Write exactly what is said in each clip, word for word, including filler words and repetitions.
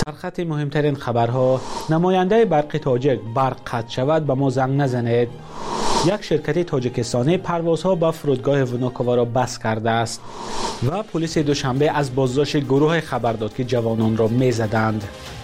سرخط مهمترین خبرها: نماینده برق تاجیک برق قطع شود به ما زنگ نزنید. یک شرکت تاجیکستانی پروازها به فرودگاه ونوکووا را بس کرده است و پلیس دوشنبه از بازداشت گروه خبر داد که جوانان را می‌زدند.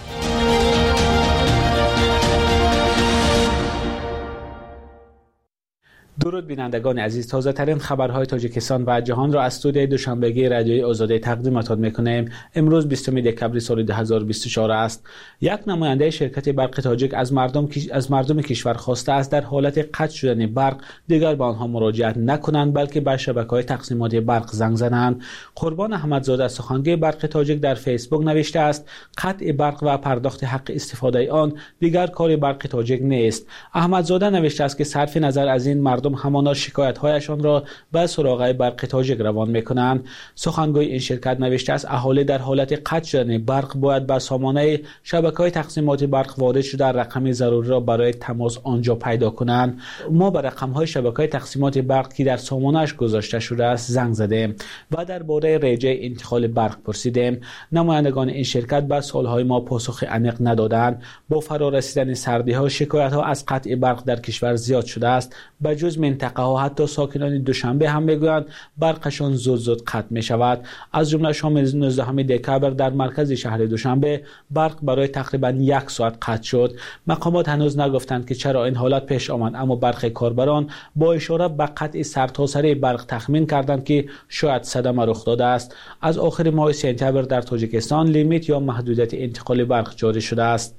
درود بینندگان عزیز، تازه ترین خبرهای تاجیکستان و جهان را از استودیوی دوشنبگی رادیوی آزادی تقدیمتان میکنیم. امروز بیستم دکبر سال دو هزار و بیست و چهار است. یک نماینده شرکت برق تاجیک از مردم از مردم کشور خواسته است در حالت قطع شدن برق دیگر به آنها مراجعت نکنند، بلکه به شبکه‌های تقسیمات برق زنگ زنند. قربان احمدزاده سخنگوی برق تاجیک در فیسبوک نوشته است: قطع برق و پرداخت حق استفاده آن دیگر کار برق تاجیک نیست. احمدزاده نوشته است که صرف نظر از این مردم همانا شکایت‌هایشان را به سراغ برق تاجیک روان می‌کنند. سخنگوی این شرکت نوشته است: اهالی در حالت قطع شدن برق باید به سامانه شبکه‌های تقسیمات برق وارد شده رقم ضروری را برای تماس آنجا پیدا کنند. ما به رقم‌های شبکه‌های تقسیمات برق که در سامانه‌اش گذاشته شده است زنگ زدیم و درباره رجع انتقال برق پرسیدیم. نمایندگان این شرکت به سوال‌های ما پاسخ عمیق ندادند. با فرارسیدن سردی‌ها شکایت‌ها از قطع برق در کشور زیاد شده است. به جز منطقه ها حتی ساکنان دوشنبه هم میگویند برقشان زود زود قطع می شود. از جمله شام نوزدهم دکبر در مرکز شهر دوشنبه برق برای تقریبا یک ساعت قطع شد. مقامات هنوز نگفتند که چرا این حالت پیش آمد، اما برخی کاربران با اشاره به قطع سرتاسر برق تخمین کردند که شاید صدمه رخ داده است. از آخر ماه سپتامبر در تاجیکستان لیمیت یا محدودیت انتقال برق جاری شده است.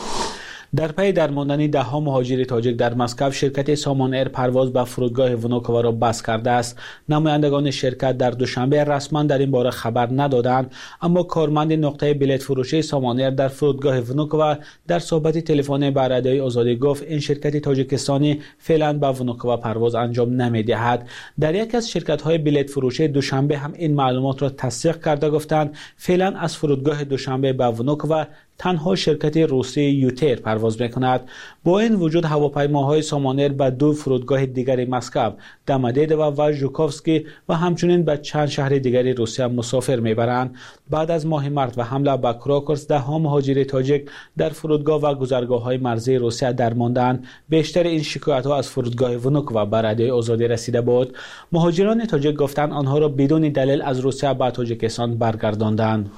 در پی درماندن ده ها مهاجر تاجیک در مسکو، شرکت سامان ایر پرواز به فرودگاه ونوکووا را بس کرده است. نمایندگان شرکت در دوشنبه رسما در این باره خبر ندادند، اما کارمند نقطه بلیط فروشی سامان ایر در فرودگاه ونوکووا در صحبت تلفنی با رادیوی آزادی گفت این شرکت تاجیکستانی فعلا به ونوکووا پرواز انجام نمی‌دهد. در یک از شرکت‌های بلیط فروشی دوشنبه هم این معلومات را تصدیق کرده گفتند فعلا از فرودگاه دوشنبه به ونوکووا تنها شرکت روسی یوتر پرواز میکند. با این وجود هواپیماهای سامان ایر به دو فرودگاه دیگر مسکو، دمدیدو و ژوکوفسکی و همچنین به چند شهر دیگر روسیه مسافر میبرند. بعد از ماه مارس و حمله به کراکرس، ده ها مهاجر تاجیک در فرودگاه و گذرگاه‌های مرزی روسیه درماندند. بیشتر این شکایت‌ها از فرودگاه ونوکووا به رادیوی آزادی رسیده بود. مهاجران تاجیک گفتند آنها را بدون دلیل از روسیه به تاجیکستان برگرداندند.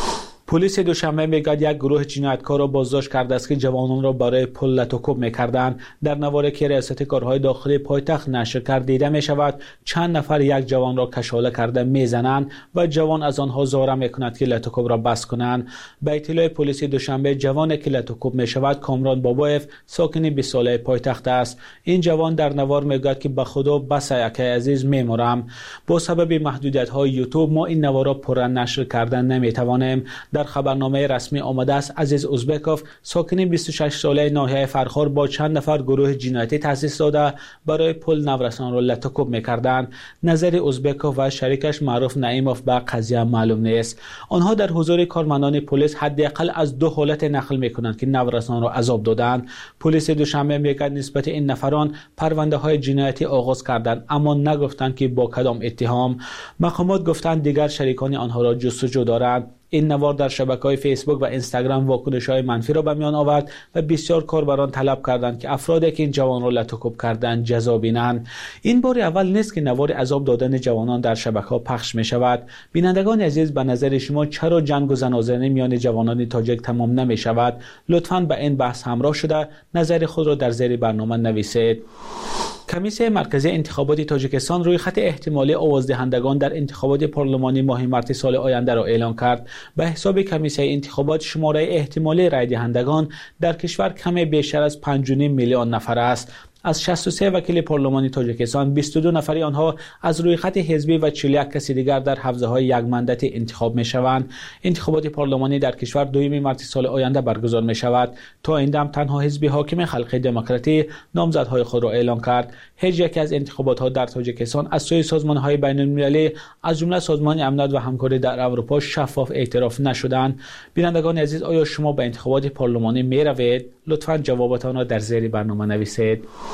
پلیس دوشنبه میگوید یک گروه جنایتکار را بازداشت کرده است که جوانان را برای پل لطوکوب میکردند. در نواری که ریاست کارهای داخلی پایتخت نشر کرد دیده می شود چند نفر یک جوان را کشاله کرده میزنند و جوان از آنها زاری میکند که لطوکوب را بس کنند. به اطلاع پلیس دوشنبه جوانی که لطوکوب می شود کامران بابایف ساکن بیست ساله پایتخت است. این جوان در نوار میگوید که به خدا بس یک عزیز میمرم. با سبب محدودیت های یوتیوب ما این نوار را پر نشر کردن نمیتوانیم. در خبرنامه رسمی آمده است عزیز ازبکوف ساکن بیست و شش ساله ناحیه فرخار با چند نفر گروه جنایتی تأسیس داده برای پل نورسان را لطوکوب میکردند. نظر ازبکوف و شریکش معروف نعیموف به قضیه معلوم نیست. آنها در حضور کارمندان پلیس حداقل از دو حالت نقل میکنند که نورسان را عذاب دادند. پلیس دوشنبه میگوید نسبت این نفران پرونده های جنایتی آغاز کردند، اما نگفتند که با کدام اتهام. مقامات گفتند دیگر شریکان آنها را جستجو دارند. این نوار در شبکه‌های فیسبوک و اینستاگرام واکنش‌های منفی را به میان آورد و بسیار کاربران طلب کردند که افرادی که این جوان را لطوکوب کردند جزا بینند. این بار اول نیست که نوار عذاب دادن جوانان در شبکه‌ها پخش می‌شود. بینندگان عزیز، به نظر شما چرا جنگ و زنازعه میان جوانان تاجیک تمام نمی‌شود؟ لطفاً به این بحث همراه شده نظر خود را در زیر برنامه نویسید. کمیسیون مرکزی انتخابات تاجیکستان روی خط احتمالی آوازدهندگان در انتخابات پارلمانی ماه مارس سال آینده را اعلام کرد. به حساب کمیسیون انتخابات شماره احتمالی رای دهندگان در کشور کمی بیشتر از پنج و نیم میلیون نفر است. از شصت و سه وکیل پارلمانی تاجیکستان بیست و دو نفری آنها از روی خط حزبی و چهل و یک کسی دیگر در حوزه‌های یک مندتی انتخاب می‌شوند. انتخابات پارلمانی در کشور دوم مارس سال آینده برگزار می‌شود. تا این دم تنها حزب حاکم خلق دموکراتی نامزدهای خود را اعلام کرد. هیچ یک از انتخابات‌ها در تاجیکستان از سوی سازمان‌های بین‌المللی از جمله سازمان امنیت و همکاری در اروپا شفاف اعتراف نشدند. بینندگان عزیز، آیا شما به انتخابات پارلمانی می‌روید؟ لطفاً جوابتان را در زیر برنامه نویسید.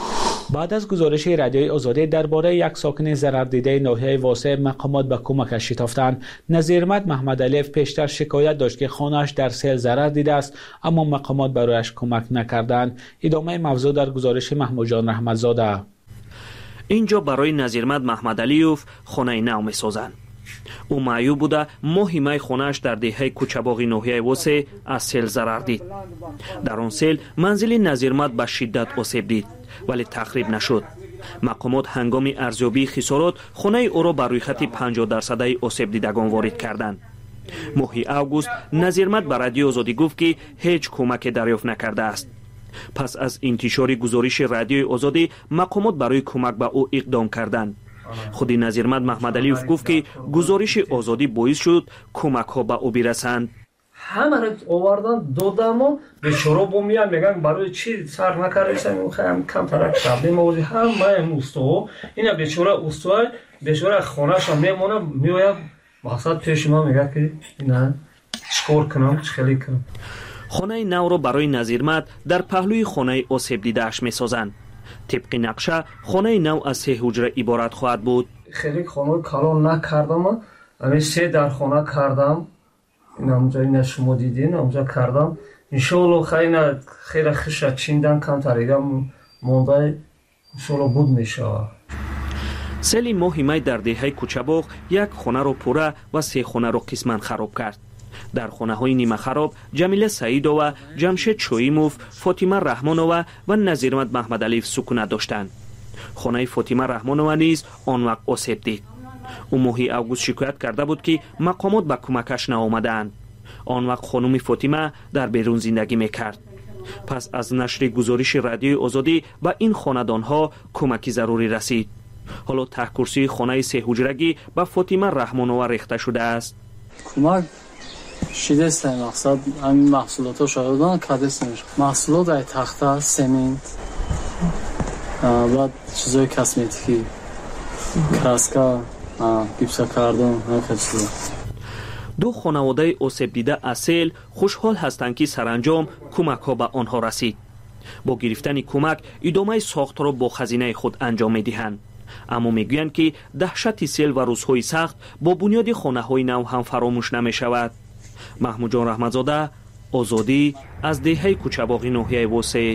بعد از گزارش رادیوی آزادی درباره یک ساکن ضرر دیده ناحیه واسع، مقامات به کمکش شتافتند. نظیرمد محمد علیف پیشتر شکایت داشت که خانه‌اش در سیل ضرر دیده است، اما مقامات برایش کمک نکردند. ادامه موضوع در گزارش محمود جان رحمتزاده. اینجا برای نظیرمد محمد علیف خانه نو می‌سازند. او معیوب بوده ماهی مای خانه‌اش در دهه کوچه‌باغی ناحیه واسع از سیل ضرر دید. در آن سیل منزل نظیرمد به شدت آسیب دید ولی تخریب نشد. مقامات هنگام ارزیابی خسارات خانه او را بر روی خط پنجاه درصدی آسیب دیدگان وارد کردند. ماهی اوگوست نظیرمد به رادیو آزادی گفت که هیچ کمک دریافت نکرده است. پس از انتشار گزارش رادیو آزادی مقامات برای کمک به او اقدام کردند. خودی نظیرمد محمد علیف گفت که گزارش آزادی باعث شد کمک ها به او برسند. همه رو آوردن دادم و بیچاره با میان میگن برای چی سر نکردیشن خیلی کم ترک شبلی موضوع هم من استو اینا بیچاره استو بیچاره خانه‌اش میمونه میآید مقصد پیش ما میگه که اینا چیکار کنم چخلی کنم. خانه نو را برای نظیرمد در پهلوی خانه آسیب دیده‌اش میسازند. طبق نقشه خانه نو از سه حجره عبارت خواهد بود. خیلی خانه کلان نکردم، اما سه در خانه کردم. این همونجا این شما دیدین همونجا کردم. انشالله خیلی خیلی خیش چیندن کم تریدم مونده انشالله بود میشه. سیل ماه می در دهه کوچه‌باغ یک خانه را پوره و سه خانه را قسماً خراب کرد. در خانه های نیمه خراب جمیله سعیدова، جمشید شویموف، فاطمه رحمانova و نظیرمد محمد علیف سکونت داشتند. خانه فاطمه رحمانova نیز آن وقت آسیب دید. او ماهی اوگوست شکایت کرده بود که مقامات به کمکش نآمدند. آن وقت خانم فاطمه در بیرون زندگی میکرد. پس از نشر گزارش رادیو آزادی به این خاندان ها کمکی ضروری رسید. حالا ته کرسی خانه سه حجرگی به فاطمه رحمانova ریخته شده است. کمک شده است. مقصد همین محصولات ها شدن کادست نمیشه. محصولات ای تخته، سمنت، بعد چیزای کسمتیکی، کراسکا، گیپسا کردن، همه چیزا. دو خانواده آسیب دیده از سیل خوشحال هستند که سرانجام کمک ها به آنها رسید. با گرفتن کمک ادامه ساخت را با خزینه خود انجام میدهند. اما میگویند که دهشت سیل و روزهای سخت با بنیاد خانه های نو هم فراموش نمی شود. محمود جان رحمتزاده، آزادی، از دهه کوچه‌باغی ناحیه واسع.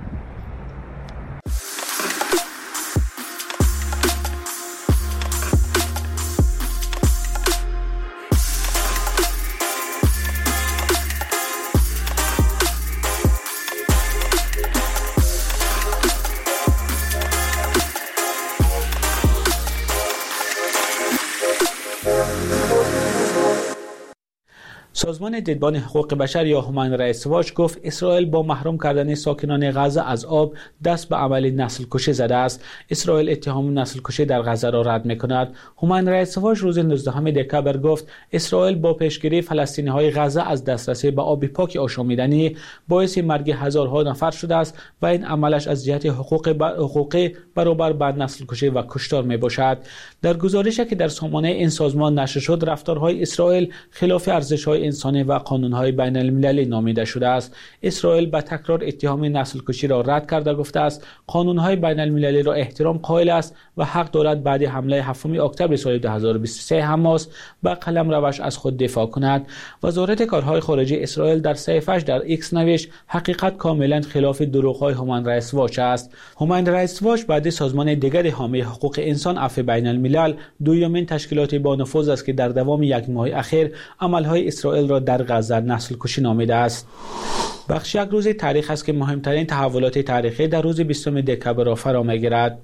سازمان دیدبان حقوق بشر یا هومن رایتس واچ گفت اسرائیل با محروم کردن ساکنان غزه از آب دست به عمل نسل کشی زده است. اسرائیل اتهام نسل کشی در غزه را رد می‌کند. هومن رایتس واچ روز نوزدهم دکامبر گفت اسرائیل با پیشگیری فلسطینی‌های غزه از دسترسی به آب پاک آشامیدنی باعث مرگ هزارها نفر شده است و این عملش از جهت حقوق حقوقی برابر با نسل کشی و کشتار میباشد. در گزارشی که در سامانه این سازمان نشر شد، رفتارهای اسرائیل خلاف ارزش‌های انسانی و قانون‌های بین المللی نامیده شده است. اسرائیل با تکرار اتهام نسل کشی را رد کرده گفته است قانون‌های بین المللی را احترام قائل است و حق دارد بعد حمله هفتم اکتبر سال دو هزار و بیست و سه حماس با قلم روش از خود دفاع کند. وزارت کارهای خارجه اسرائیل در صفحه‌اش در ایکس نوشت حقیقت کاملا خلاف دروغ‌های هومن رایتس واچ است. هومن رایتس واچ بعد سازمان دیگر حامی حقوق انسان عفو بین الملل دومین تشکیلات با نفوذ است که در دوام یک ماه اخیر عمل‌های اسرائیل را در غزه نسل کشی نامیده است. بخش یک روز تاریخ است که مهمترین تحولات تاریخی در روز بیستم دکامبر را فرا می‌گیرد.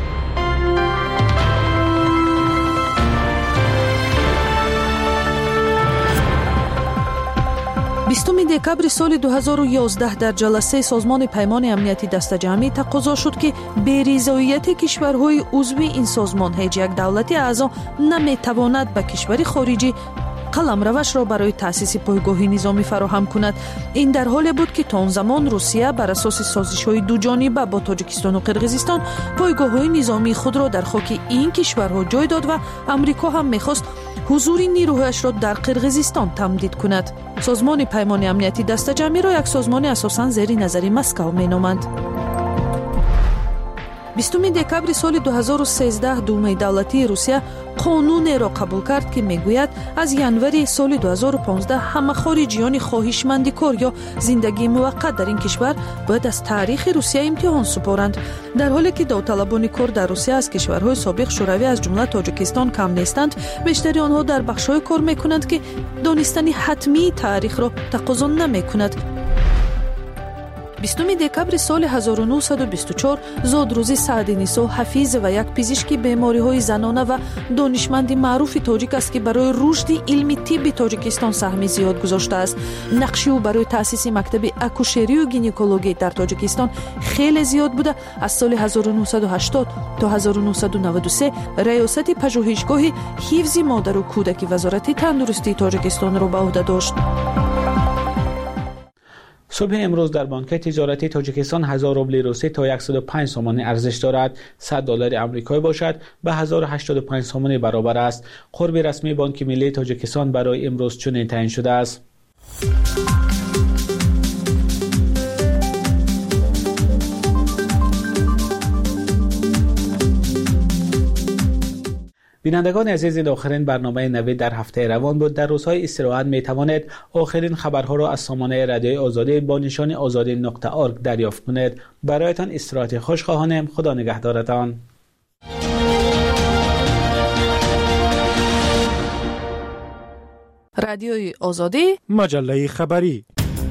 بیستم دکامبر سال دو هزار و یازده در جلسه سازمان پیمان امنیتی دسته‌جمعی تقاضا شد که بی‌رضایتی کشورهای عضو این سازمان هیچ یک دولت اعضا نمی‌تواند به کشوری خارجی قلم روش را برای تأسیس پایگاهی نظامی فراهم کند. این در حالی بود که تا آن زمان روسیه بر اساس سازش‌های دو جانبه با تاجیکستان و قرقیزستان پایگاه‌های نظامی خود را در خاک این کشورها جای داد و امریکا هم می‌خواست حضور نیروهایش را در قرقیزستان تمدید کند. سازمان پیمان امنیتی دسته‌جمعی را یک سازمان اساساً زیر نظر مسکو می‌نامند. بیستم دکامبر سال دو هزار و سیزده دومای دولتی روسیه قانونی را قبول کرد که میگوید از ینوری سال دو هزار و پانزده همه خارجیان خواهشمند کار یا زندگی موقت در این کشور باید از تاریخ روسیه امتحان سپارند، در حالی که داوطلبان کار در روسیه از کشورهای سابق شوروی از جمله تاجیکستان کم نیستند. بیشتر آنها در بخش‌های کار میکنند که دانستن حتمی تاریخ را تقاضا نمیکند. بیستم دکامبر سال هزار و نهصد و بیست و چهار زادروزی سعدنیسا حفیظ و یک پزشک بیماری‌های زنانه و دانشمند معروف تاجیک است که برای رشد علم طب تاجیکستان سهم زیاد گذاشته است. نقش او برای تأسیس مکتب اکوشری و گینکولوژی در تاجیکستان خیلی زیاد بوده. از سال هزار و نهصد و هشتاد تا هزار و نهصد و نود و سه ریاست پژوهشگاه حفظ مادر و کودک وزارت تندرستی تاجیکستان را به عهده داشت. صبح امروز در بانک تجارتی تاجیکستان هزار روبل روسی تا صد و پنج سومانی ارزش دارد. صد دلار آمریکایی باشد به هزار و هشتاد و پنج سومانی برابر است. قرب رسمی بانک ملی تاجیکستان برای امروز چنین تعیین شده است. بینندگان عزیز، این آخرین برنامه نوید در هفته روان بود. در روزهای استراحت می توانید آخرین خبرها را از سامانه رادیوی آزادی با نشان آزادی نقطه اورگ دریافت کنید. برایتان استراحت خوش خواهانم. خدا نگهدارتان. رادیوی آزادی، مجله خبری.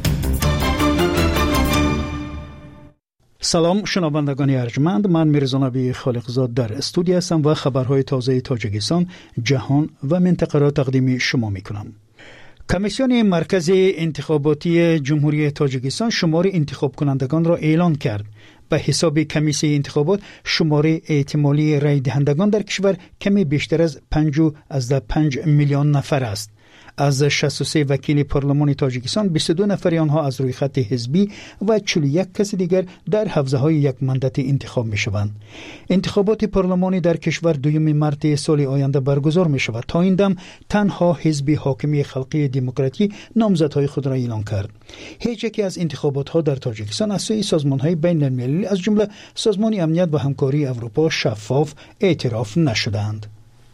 سلام شنوندگان ارجمند، من میرزا نبی خالقزاد در استودیو هستم و خبرهای تازه تاجیکستان، جهان و منطقه را تقدیم شما میکنم. کمیسیون مرکزی انتخاباتی جمهوری تاجیکستان شمار انتخاب کنندگان را اعلان کرد. به حساب کمیسیون انتخابات شمار احتمالی رای دهندگان در کشور کمی بیشتر از پنج از پنج میلیون نفر است. از شصت و سه وکیل پارلمان تاجیکستان بیست و دو نفر آنها از روی خط حزبی و چهل و یک کس دیگر در حوزه‌های یک مندت انتخاب می‌شوند. انتخابات پارلمانی در کشور دوم مارس سال آینده برگزار می‌شود. تا این دم تنها حزب حاکمی خلقی دموکراتی نامزدهای خود را اعلام کرد. هیچ یکی از انتخابات‌ها در تاجیکستان از سوی سازمان‌های بین‌المللی از جمله سازمان امنیت و همکاری اروپا شفاف اعتراف نشدند.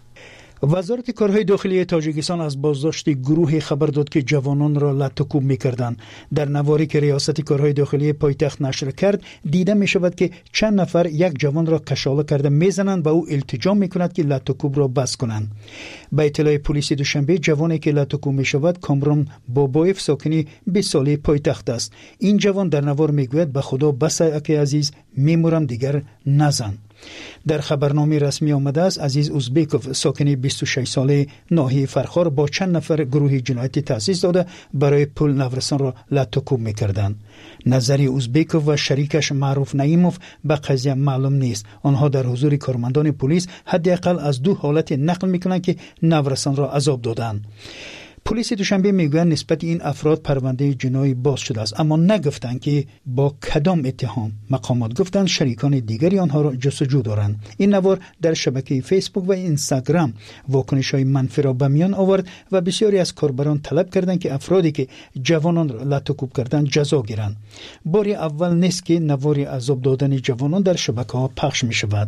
وزارت کارهای داخلی تاجیکستان از بازداشت گروهی خبر داد که جوانان را لط و کوب می‌کردند. در نواری که ریاست کارهای داخلی پایتخت نشر کرد دیده می‌شود که چند نفر یک جوان را کشاله کرده می‌زنند و او التجا می‌کند که لط و کوب را بس کنند. به اطلاع پلیس دوشنبه جوانی که لط و کوب می‌شود کامران بابایف ساکنی بیست ساله پایتخت است. این جوان در نوار می‌گوید به خدا بس اکی عزیز می‌مرم دیگر نزن. در خبرنامه رسمی آمده است عزیز اوزبیکوف ساکنی بیست و شش ساله ناحیه فرخار با چند نفر گروه جنایتی تأسیس داده برای پول نورسان را لط و کوب می‌کردند. نظری اوزبیکوف و شریکش معروف نعیموف به قضیه معلوم نیست. آنها در حضور کارمندان پلیس حداقل از دو حالت نقل می‌کنند که نورسان را عذاب دادند. پلیس دوشنبه میگویند نسبت این افراد پرونده جنایی باز شده است، اما نگفتند که با کدام اتهام. مقامات گفتند شریکان دیگری آنها را جستجو دارند. این نوار در شبکه فیسبوک و اینستاگرام واکنش‌های منفی را به میان آورد و بسیاری از کاربران طلب کردند که افرادی که جوانان را لط و کوب کردند جزا گیرند. بار اول نیست که نوار عذاب دادن جوانان در شبکه‌ها پخش می‌شود.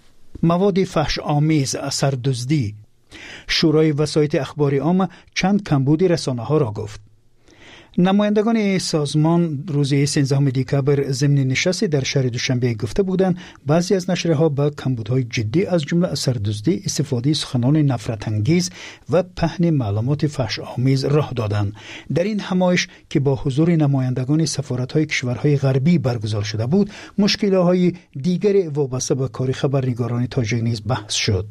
مواد فحش آمیز، اثر دزدی. شورای وسایط اخباری عامه چند کمبود رسانه‌ها را گفت. نمایندگان سازمان روز سیزدهم دکامبر ضمن نشستی در شهر دوشنبه گفته بودند بعضی از نشریه‌ها با کمبودهای جدی از جمله اثردزدی، استفاده سخنان نفرت انگیز و پهن معلومات فحش آمیز راه دادند. در این همایش که با حضور نمایندگان سفارت‌های کشورهای غربی برگزار شده بود، مشکل‌های دیگری وابسته به کار خبرنگاران تاجیک نیز بحث شد.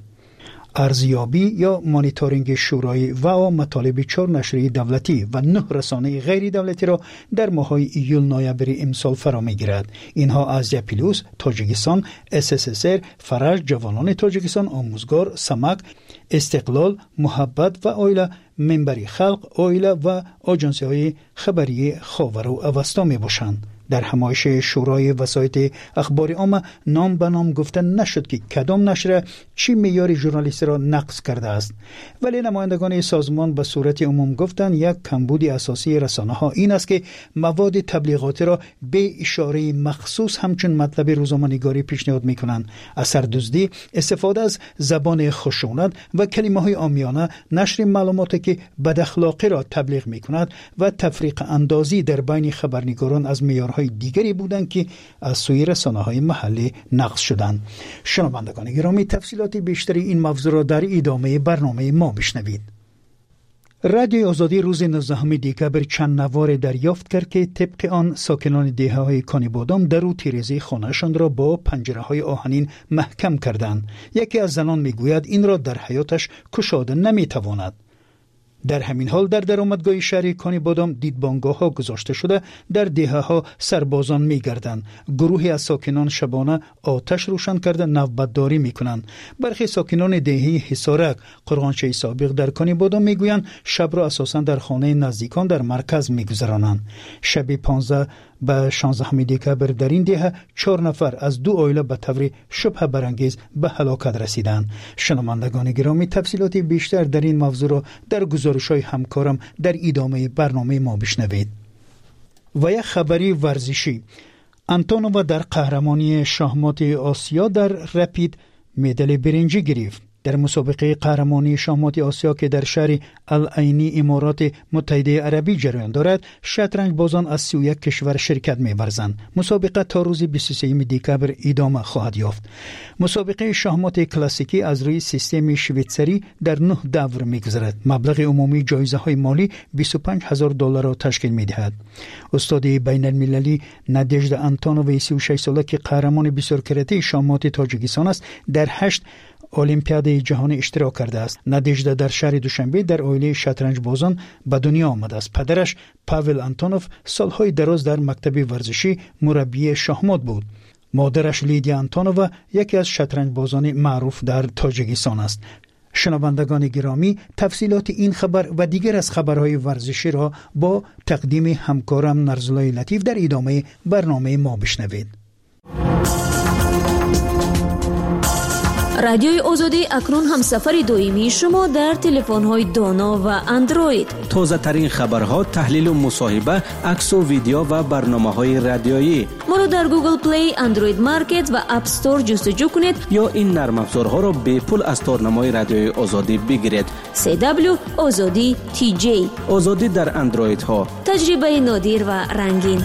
ارزیابی یا مانیتورینگ شورای و مطالب چهار نشریه دولتی و نه رسانه غیر دولتی را در ماه‌های ایول نوامبر امسال فرا می‌گیرد. اینها آزیا پلوس، تاجیکستان، اس اس اس ار، فرج، جوانان تاجیکستان، آموزگار، سمک، استقلال، محبت و آیله، منبری خلق، آیله و آژانس‌های خبری خاور و اوستا می‌باشند. در همایش شورای وسایط اخبار عامه نام به نام گفته نشد که کدام نشر چی معیار ژورنالیستی را نقض کرده است، ولی نمایندگان سازمان به صورت عموم گفتند یک کمبود اساسی رسانه‌ها این است که مواد تبلیغاتی را به اشاره مخصوص همچون مطلب روزنامه‌نگاری پیشنهاد می‌کنند. اثردوزی، استفاده از زبان خشونت و کلمه‌های عامیانه، نشر معلوماتی که بد اخلاقی را تبلیغ می‌کند و تفریق اندازی در بین خبرنگاران از معیارهای دیگری بودند که از سوی رسانه‌های محلی نقض شدند. شنوندگان گرامی، تفصیلات بیشتری این موضوع را در ادامه برنامه ما بشنوید. رادیوی آزادی روز نوزدهم دکبر چند نوار دریافت کرد که طبق آن ساکنان دهه‌های کانی بادام در و تیره‌ای خانه‌شان را با پنجره‌های آهنین محکم کردند. یکی از زنان میگوید این را در حیاتش گشاده نمیتواند. در همین حال در درآمدگاه شهر کانی بادام دیدبانگاه‌ها گذاشته شده در دهه‌ها سربازان می‌گردند. گروهی از ساکنان شبانه آتش روشن کرده نوبتداری می‌کنند. برخی ساکنان دهه حصارک قرغانچه سابق در کانی بادام می‌گویند شب را اساساً در خانه نزدیکان در مرکز می‌گذرانند. شب پانزده به شانزدهم دکبر در این دهه چهار نفر از دو عائله به طور شبه برانگیز به هلاکت رسیدند. شنوندگان گرامی، تفصیلات بیشتر در این موضوع را در گزارش‌های همکارم در ادامه برنامه ما بشنوید. و یک خبری ورزشی: آنتونووا در قهرمانی شاهمات آسیا در رپید مدال برنجی گرفت. در مسابقه قهرمانی شاهمات آسیا که در شهر العینی امارات متحده عربی جریان دارد، شطرنج بازان از سی و یک کشور شرکت می‌ورزند. مسابقه تا روز بیست و سوم دکبر ادامه خواهد یافت. مسابقه شاهمات کلاسیکی از روی سیستم شویتزری در نه دور می‌گذرد. مبلغ عمومی جایزه‌های مالی بیست و پنج هزار دلار را تشکیل می‌دهد. استاد بین‌المللی نادژدا آنتونووا سی و شش ساله که قهرمان بسیار کرده شاهمات تاجیکستان است، در هشت المپیاد جهانی اشتراک کرده است. نادژدا در شهر دوشنبه در عائله شطرنج بازان به دنیا آمده است. پدرش پاول آنتونوف سالهای دراز در مکتب ورزشی مربی شاهمات بود. مادرش لیدیا آنتونووا یکی از شطرنج بازان معروف در تاجیکستان است. شنوندگان گرامی، تفصیلات این خبر و دیگر از خبرهای ورزشی را با تقدیم همکارم نرزلای لطیف در ادامه برنامه ما بشنوید. رادیوی آزادی اکنون هم سفر دائمی شما در تلفن‌های دانا و اندروید. تازه ترین خبرها، تحلیل و مصاحبه، عکس و ویدیو و برنامه‌های رادیویی. ما را در گوگل پلی، اندروید مارکت و اپ استور جستجو کنید یا این نرم افزارها را به پول از تارنمای رادیوی آزادی بگیرید. سی دبلیو آزادی تی جی. آزادی در اندروید ها. تجربه نادر و رنگین.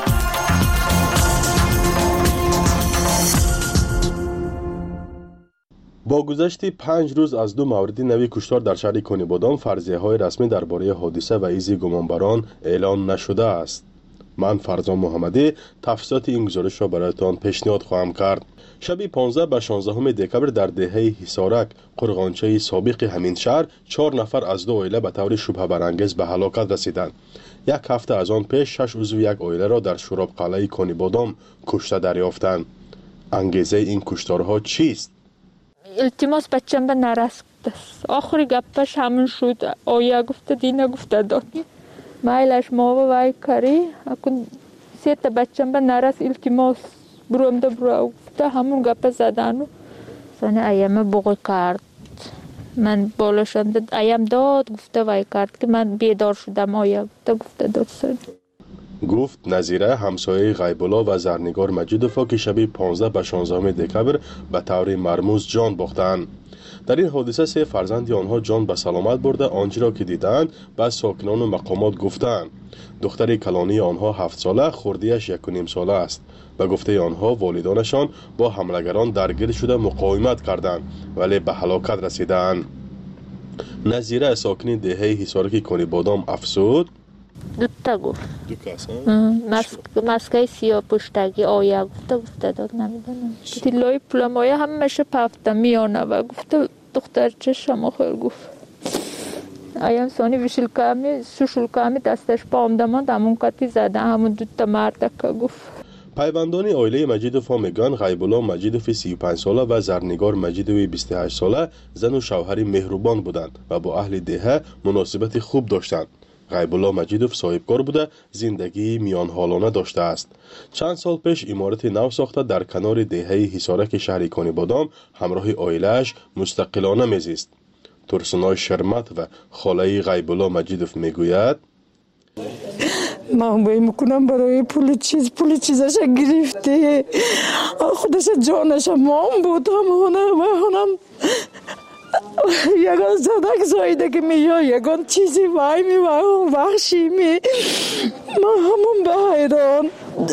با گذشت پنج روز از دو مورد نوی کشتار در شهر کانی بادام، فرضیه‌های رسمی درباره حادثه و ایزی گمانبران اعلان نشده است. من فرزان محمدی تفصیلات این گزارش را برایتان پیشنهاد خواهم کرد. شب پانزده به شانزدهم دکبر در دهه حصارک قرغانچه سابق همین شهر چهار نفر از دو عائله به طور شبه برانگیز به هلاکت رسیدند. یک هفته از آن پیش شش عضو یک عائله را در شوراب قلعه کانی بادام کشته دریافتند. انگیزه این کشتارها چیست؟ التماس بچم به نرس است. آخری گپش همون شد. آیا گفته دینا گفته داد. مایلش ما و وای کاری. اکن سه تا بچم به نرس التماس بروم ده برو. گفته همون گپ زدن. سن ایام بوق کرد. من بالاشم داد. ایام داد گفته وای کرد که من بیدار شدم. آیا گفته گفته داد سن. گفت نظیره همسایه غیب‌الله و زرنگار مجیدوفا که شب پانزده به شانزدهم دکبر به طور مرموز جان باختند. در این حادثه سه فرزند آنها جان به سلامت برده. آنچه را که دیدند به ساکنان و مقامات گفتند. دختر کلانی آنها هفت ساله، خردیش یک و نیم ساله است. به گفته آنها والدانشان با حملگران درگیر شده مقاومت کردند ولی به هلاکت رسیدند. نظیره ساکن دهه حصارک کانی بادام افزود: دوتا گفت دو کس مسکه سیاه پشتگی آیا گفته گفته داد نمیدونم تیلای پولمایه همشه پفته میانه و گفته دختر چشم خیل گفت ایام سانی وشلکامی سوشلکامی دستش پا آمدمان دمون کتی زده همون دوتا مردک گفت. پیوندان عائله مجیدوفا میگن غیب‌الله مجیدوف سی و پنج ساله و زرنگار مجیدوف بیست و هشت ساله زن و شوهری مهربان بودند و با اهل دهه مناسبت خوب داشتند. غیب‌الله مجیدوف صاحبکار بوده زندگی میان حالانه داشته است. چند سال پیش عمارت نو ساخته در کنار دهه حصارک شهر کانیبادام همراه عائله‌اش مستقلانه میزیست. ترسنای شرمت و خاله غیب‌الله مجیدوف میگوید من باید میکنم برای پول چیز پول چیزش گرفته خودش جانش مام بود همونه و هنم یگان زدک زایده که مییا یگان چیزی وای می وای وحشی می من همون به حیران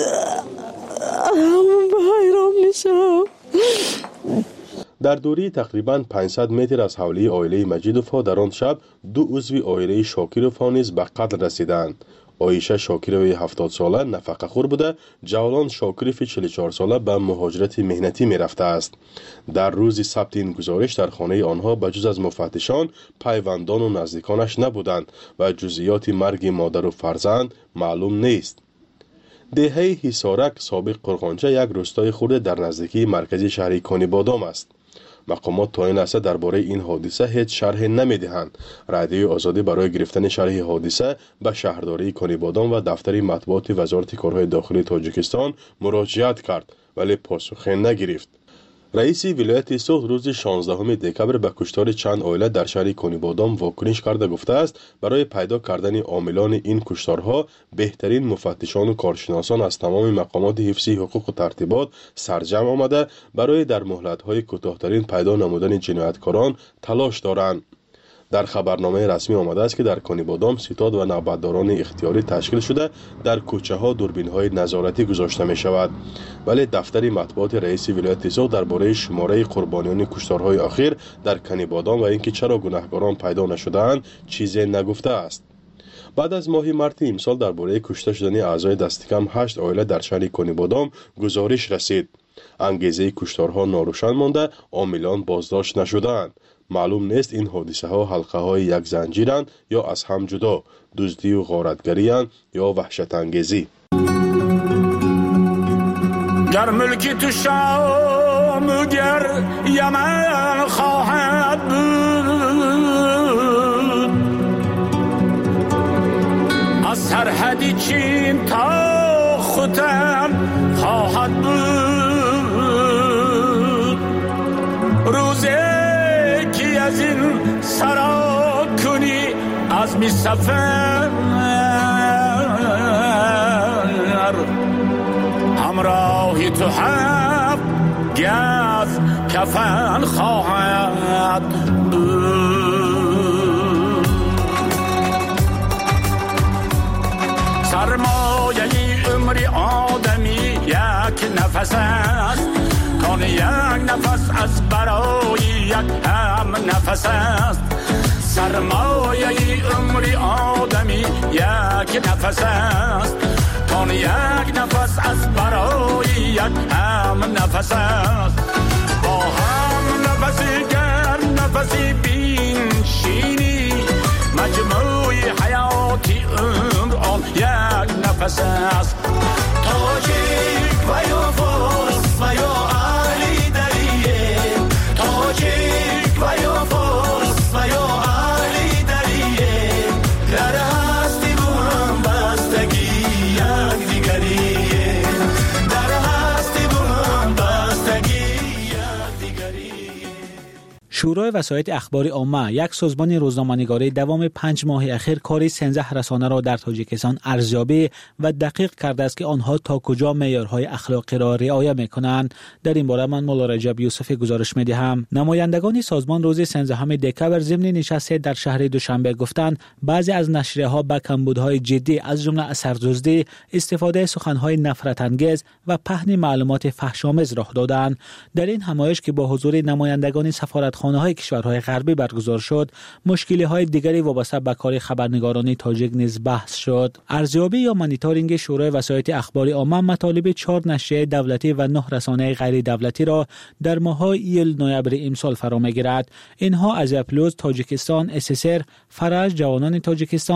همون به حیران میشم. در دوری تقریباً پانصد متر از حولی عائله مجیدوف ها در آن شب دو عضو عائله شاکروف ها نیز به قتل رسیدند. عایشه شاکروف هفتاد ساله نفقه خور بوده، جولان شاکروف چهل و چهار ساله به مهاجرت مهنتی می رفته است. در روز ثبت این گزارش در خانه آنها بجز از مفتشان پیوندان و نزدیکانش نبودند و جزئیات مرگ مادر و فرزند معلوم نیست. دهه حصارک سابق قرغانچه یک روستای خورده در نزدیکی مرکزی شهر کانیبادام است. مقامات تا این لحظه درباره این حادثه هیچ شرح نمیدهند. رادیوی آزادی برای گرفتن شرح حادثه به شهرداری کانیبادام و دفتر مطبوعات وزارت کارهای داخلی تاجیکستان مراجعت کرد ولی پاسخی نگرفت. رئیس ولایت سوخت روز شانزدهم دکبر به کشتار چند عائله در شهر کانیبادام واکنش کرده گفته است برای پیدا کردن عاملان این کشتارها بهترین مفتشان و کارشناسان از تمام مقامات حفظی حقوق و ترتیبات سرجم آمده برای در مهلت‌های کوتاه‌ترین پیدا نمودن جنایتکاران تلاش دارند. در خبرنامه رسمی آمده است که در کانیبادام ستاد و نوبتداران اختیاری تشکیل شده در کوچه ها دوربین های نظارتی گذاشته می شود، ولی دفتر مطبوعات رئیس ولایت سوخت درباره شماره قربانیان کشتارهای اخیر در کانیبادام و اینکه چرا گناهکاران پیدا نشده‌اند چیزی نگفته است. بعد از ماه مارس امسال درباره کشته شدن اعضای دست کم هشت عائله در شهر کانیبادام گزارش رسید. انگیزه کشتارها ناروشن مانده، عاملان بازداشت نشده‌اند. معلوم نیست این حادثه ها حلقه های یک زنجیرند یا از هم جدا، دزدی و غارتگری اند یا وحشت انگیزی. گر ملکی تو شام گر یمن خواهد بود، از سرحدی چین تا ختن خواهد بود. روزه از این سرا کنی از می سفر همراهی تو هفت گز کفن خواهد بود. سرمایه عمری آدمی یک نفس است، کان یک نفس از برای یک هم نفس است. سرمایه عمری آدمی یک نفس است، کان یک نفس از برای یک هم نفس است. با هم نفسی گر نفسی بینشینی، مجموع حیاتی عمر آن یک نفس است. تاجیک و یا فارس و یا علی دریه، تاجیک و یا فارس و یا علی دریه، در هستی با هم بستگی یک دیگریه، در هستی با هم بستگی یک دیگریه. شورای وسایط اخباری عامه، یک سازمان روزنامه‌نگاری دوام پنج ماه اخیر کاری سیزده رسانه را در تاجیکستان ارزیابی و دقیق کرده است که آنها تا کجا معیارهای اخلاقی را رعایت می‌کنند. در این باره من مولا رجب یوسفی گزارش می‌دهم. نمایندگان سازمان روز سیزدهم دکبر ضمن نشست در شهر دوشنبه گفتند بعضی از نشریه‌ها با کمبودهای جدی از جمله اثردزدی، استفاده سخن‌های نفرت انگیز و پهن معلومات فحش‌آمیز راه دادند. در این همایش که با حضور نمایندگان سفارتخانه‌های کشورهای غربی برگزار شد، مشکل‌های دیگری وابسته به کار خبرنگاران تاجیک نیز بحث شد. ارزیابی یا مانیتورینگ شورای وسایط اخباری عامه مطالب چهار نشریه دولتی و نه رسانه غیر دولتی را در ماه‌های ایل نوامبر امسال فرا می‌گیرد. اینها آزیا پلوس تاجیکستان، اس اس ار، فرج، جوانان تاجیکستان،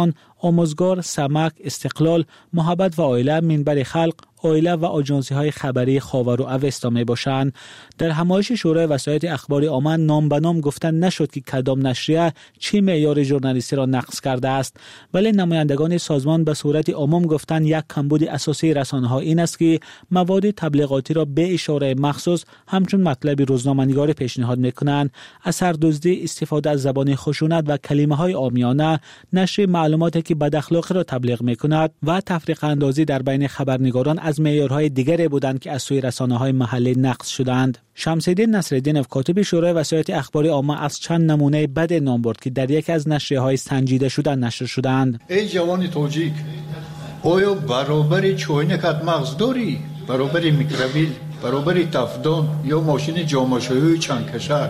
آموزگار، سمک، استقلال، محبت و آیله، منبر خلق، آیله و آژانسی های خبری خاور و اوستا می باشند. در همایش شورای وسایط اخبار عامه نام به نام گفتن نشد که کدام نشریه چی معیار ژورنالیستی را نقض کرده است، ولی نمایندگان سازمان به صورت عموم گفتند یک کمبود اساسی رسانه ها این است که مواد تبلیغاتی را به اشاره مخصوص همچون مطلب روزنامه‌نگاری پیشنهاد میکنند، اثردزدی، استفاده از زبان خشونت و کلمه های عامیانه، نشر معلوماتی که بد اخلاقی را تبلیغ میکند و تفریق اندازی در بین خبرنگاران از معیارهای دیگری بودند که از سوی رسانه‌های محلی نقض شدند. شمس‌الدین نصرالدینov کاتب شورای وسایط اخبار عامه از چند نمونه بد نام برد که در یک از نشریه‌های سنجیده شده نشر شدند. ای جوان تاجیک، آیا برابر چوینکت مغز داری؟ برابر میکروبیل، برابر تفدان یا ماشین جامه‌شویی چند کشر؟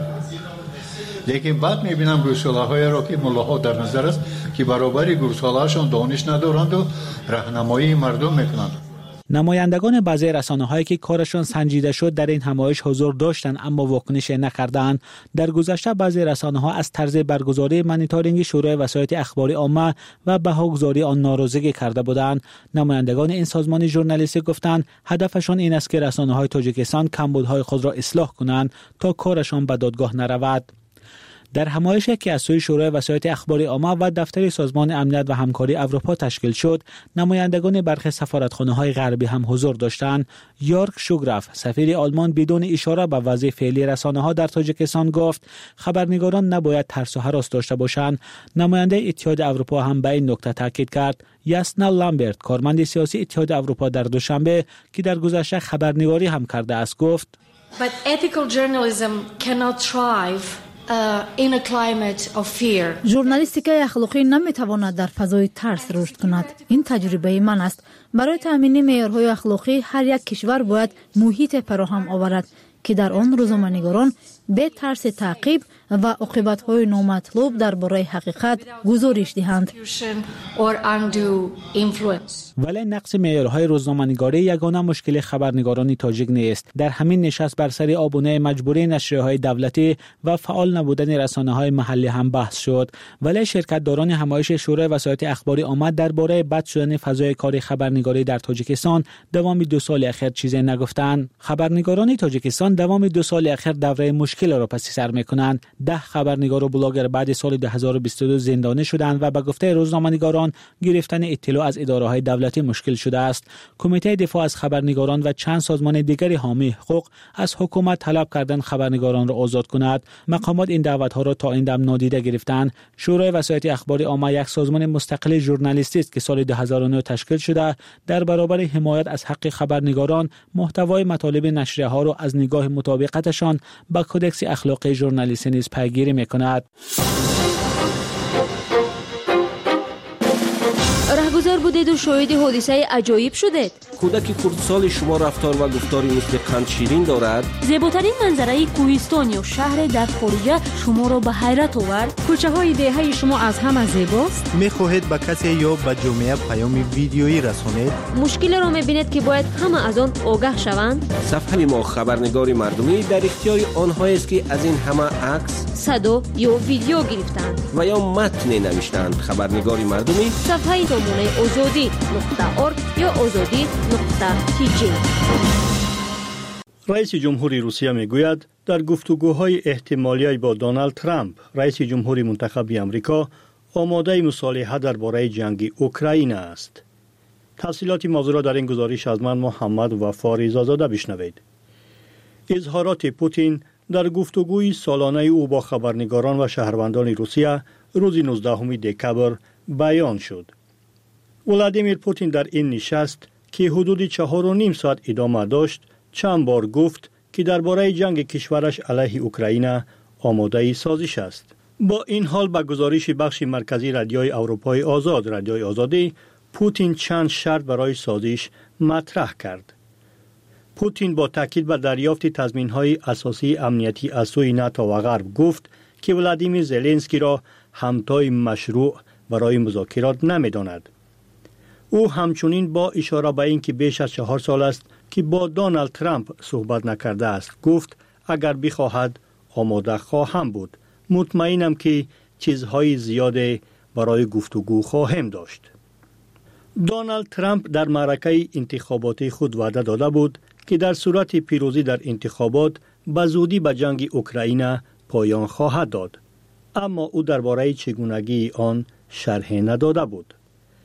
لیکن بعد میبینم گوساله را که ملاها در نظر است که برابر گوساله‌شان دانش ندارند و راهنمایی مردم میکنند. نمایندگان بعضی رسانه‌هایی که کارشان سنجیده شد در این همایش حضور داشتند اما واکنش نکردند. در گذشته بعضی رسانه‌ها از طرز برگزاری مانیتورینگ شورای وسایط اخبار عامه و بهاگذاری آن ناراضی کرده بودند. نمایندگان این سازمان ژورنالیستی گفتند هدفشان این است که رسانه‌های تاجیکستان کمبودهای خود را اصلاح کنند تا کارشان به دادگاه نرود. در همایشی که از سوی شورای وسایط اخبار عامه و دفتر سازمان امنیت و همکاری اروپا تشکیل شد، نمایندگان برخی سفارتخانه‌های غربی هم حضور داشتند. یورک شوگراف، سفیر آلمان، بدون اشاره به وضع فعلی رسانه‌ها در تاجیکستان گفت خبرنگاران نباید ترس و هراس داشته باشند. نماینده اتحاد اروپا هم به این نکته تاکید کرد. یاسنا لامبرت، کارمند سیاسی اتحاد اروپا، در دوشنبه که در گذشته خبرنگاری هم کرده است گفت But ethical journalism cannot thrive Uh, in a climate of fear. ژورنالیستیک اخلاقی نمیتواند در فضای ترس رشد کند. این تجربه من است. برای تامین معیارهای اخلاقی هر یک کشور باید محیط فراهم آورد که در آن روزنامه‌نگاران به ترس تعقیب و عاقبت‌های نامطلوب درباره حقیقت گزارش دهند. ولی نقص معیارهای روزنامه‌نگاری یگانه مشکل خبرنگاران تاجیک نیست. در همین نشست بر سر آبونه مجبوری نشریه‌های دولتی و فعال نبودن رسانه‌های محلی هم بحث شد. ولی شرکت‌داران همایش شورای وسایط اخبار عامه درباره بد شدن فضای کار خبرنگاری در تاجیکستان دوام دو سال اخیر چیزی نگفتند. خبرنگاران تاجیکستان دوام دو سال اخیر دوره مشکل را پس سر می‌کنند. ده خبرنگار و بلاگر بعد سال دو هزار و بیست و دو زندانی شدند و به گفته روزنامه‌نگاران گرفتن اطلاع از اداره‌های دولتی مشکل شده است. کمیته دفاع از خبرنگاران و چند سازمان دیگری حامی حقوق از حکومت طلب کردند خبرنگاران را آزاد کند. مقامات این دعوت‌ها را تا این دم نادیده گرفتند. شورای وسایط اخبار عامه یک سازمان مستقل ژورنالیستی است که سال دو هزار و نه تشکیل شده در برابر حمایت از حق خبرنگاران محتوای مطالب نشریه‌ها را از نگاه مطابقتشان با کدکس اخلاقی ژورنالیستی نیز پیگیری می‌کند. رهگذر بودید و شاهد حادثه عجایب شدید. کودک خردسال شما رفتار و گفتاری مثل قند شیرین دارد. زیباترین منظره کوهستان یا شهر در خارج شما را به حیرت آورد. کوچه های دهه شما از همه زیباست. میخواهید به کسی یا به جامعه پیام ویدیویی رسانید؟ مشکل را میبینید که باید همه از آن آگاه شوند. صفحه ما خبرنگاری مردمی در اختیار آنهایی است که از این همه عکس، صدا یا ویدیو گرفتند و یا متن نوشتند. خبرنگاری مردمی صفحه نمونه آزادی نقطه ارگ یا آزادی نقطه تی جی. رئیس جمهوری روسیه میگوید در گفتگوهای احتمالی با دونالد ترامپ رئیس جمهوری منتخب آمریکا آماده مصالحه درباره جنگ اوکراین است. تفصیلات موضوع را در این گزارش از من محمد وفا رضازاده بشنوید. اظهارات پوتین در گفتگوی سالانه او با خبرنگاران و شهروندان روسیه روز نوزدهم دکبر بیان شد. ولادیمیر پوتین در این نشست که حدود چهار و نیم ساعت ادامه داشت چند بار گفت که درباره جنگ کشورش علیه اوکراین آماده سازش است. با این حال به گزارش بخش مرکزی رادیوی اروپای آزاد رادیوی آزادی پوتین چند شرط برای سازش مطرح کرد. پوتین با تاکید بر دریافت تضمین‌های اساسی امنیتی از سوی ناتو و غرب گفت که ولادیمیر زلنسکی را همتای مشروع برای مذاکرات نمی‌داند. او همچنین با اشاره به اینکه بیش از چهار سال است که با دونالد ترامپ صحبت نکرده است گفت اگر بخواهد آماده خواهم بود. مطمئنم که چیزهای زیاد برای گفتگو خواهیم داشت. دونالد ترامپ در معرکه انتخاباتی خود وعده داده بود که در صورت پیروزی در انتخابات به زودی به جنگ اوکراین پایان خواهد داد، اما او درباره چگونگی آن شرح نداده بود.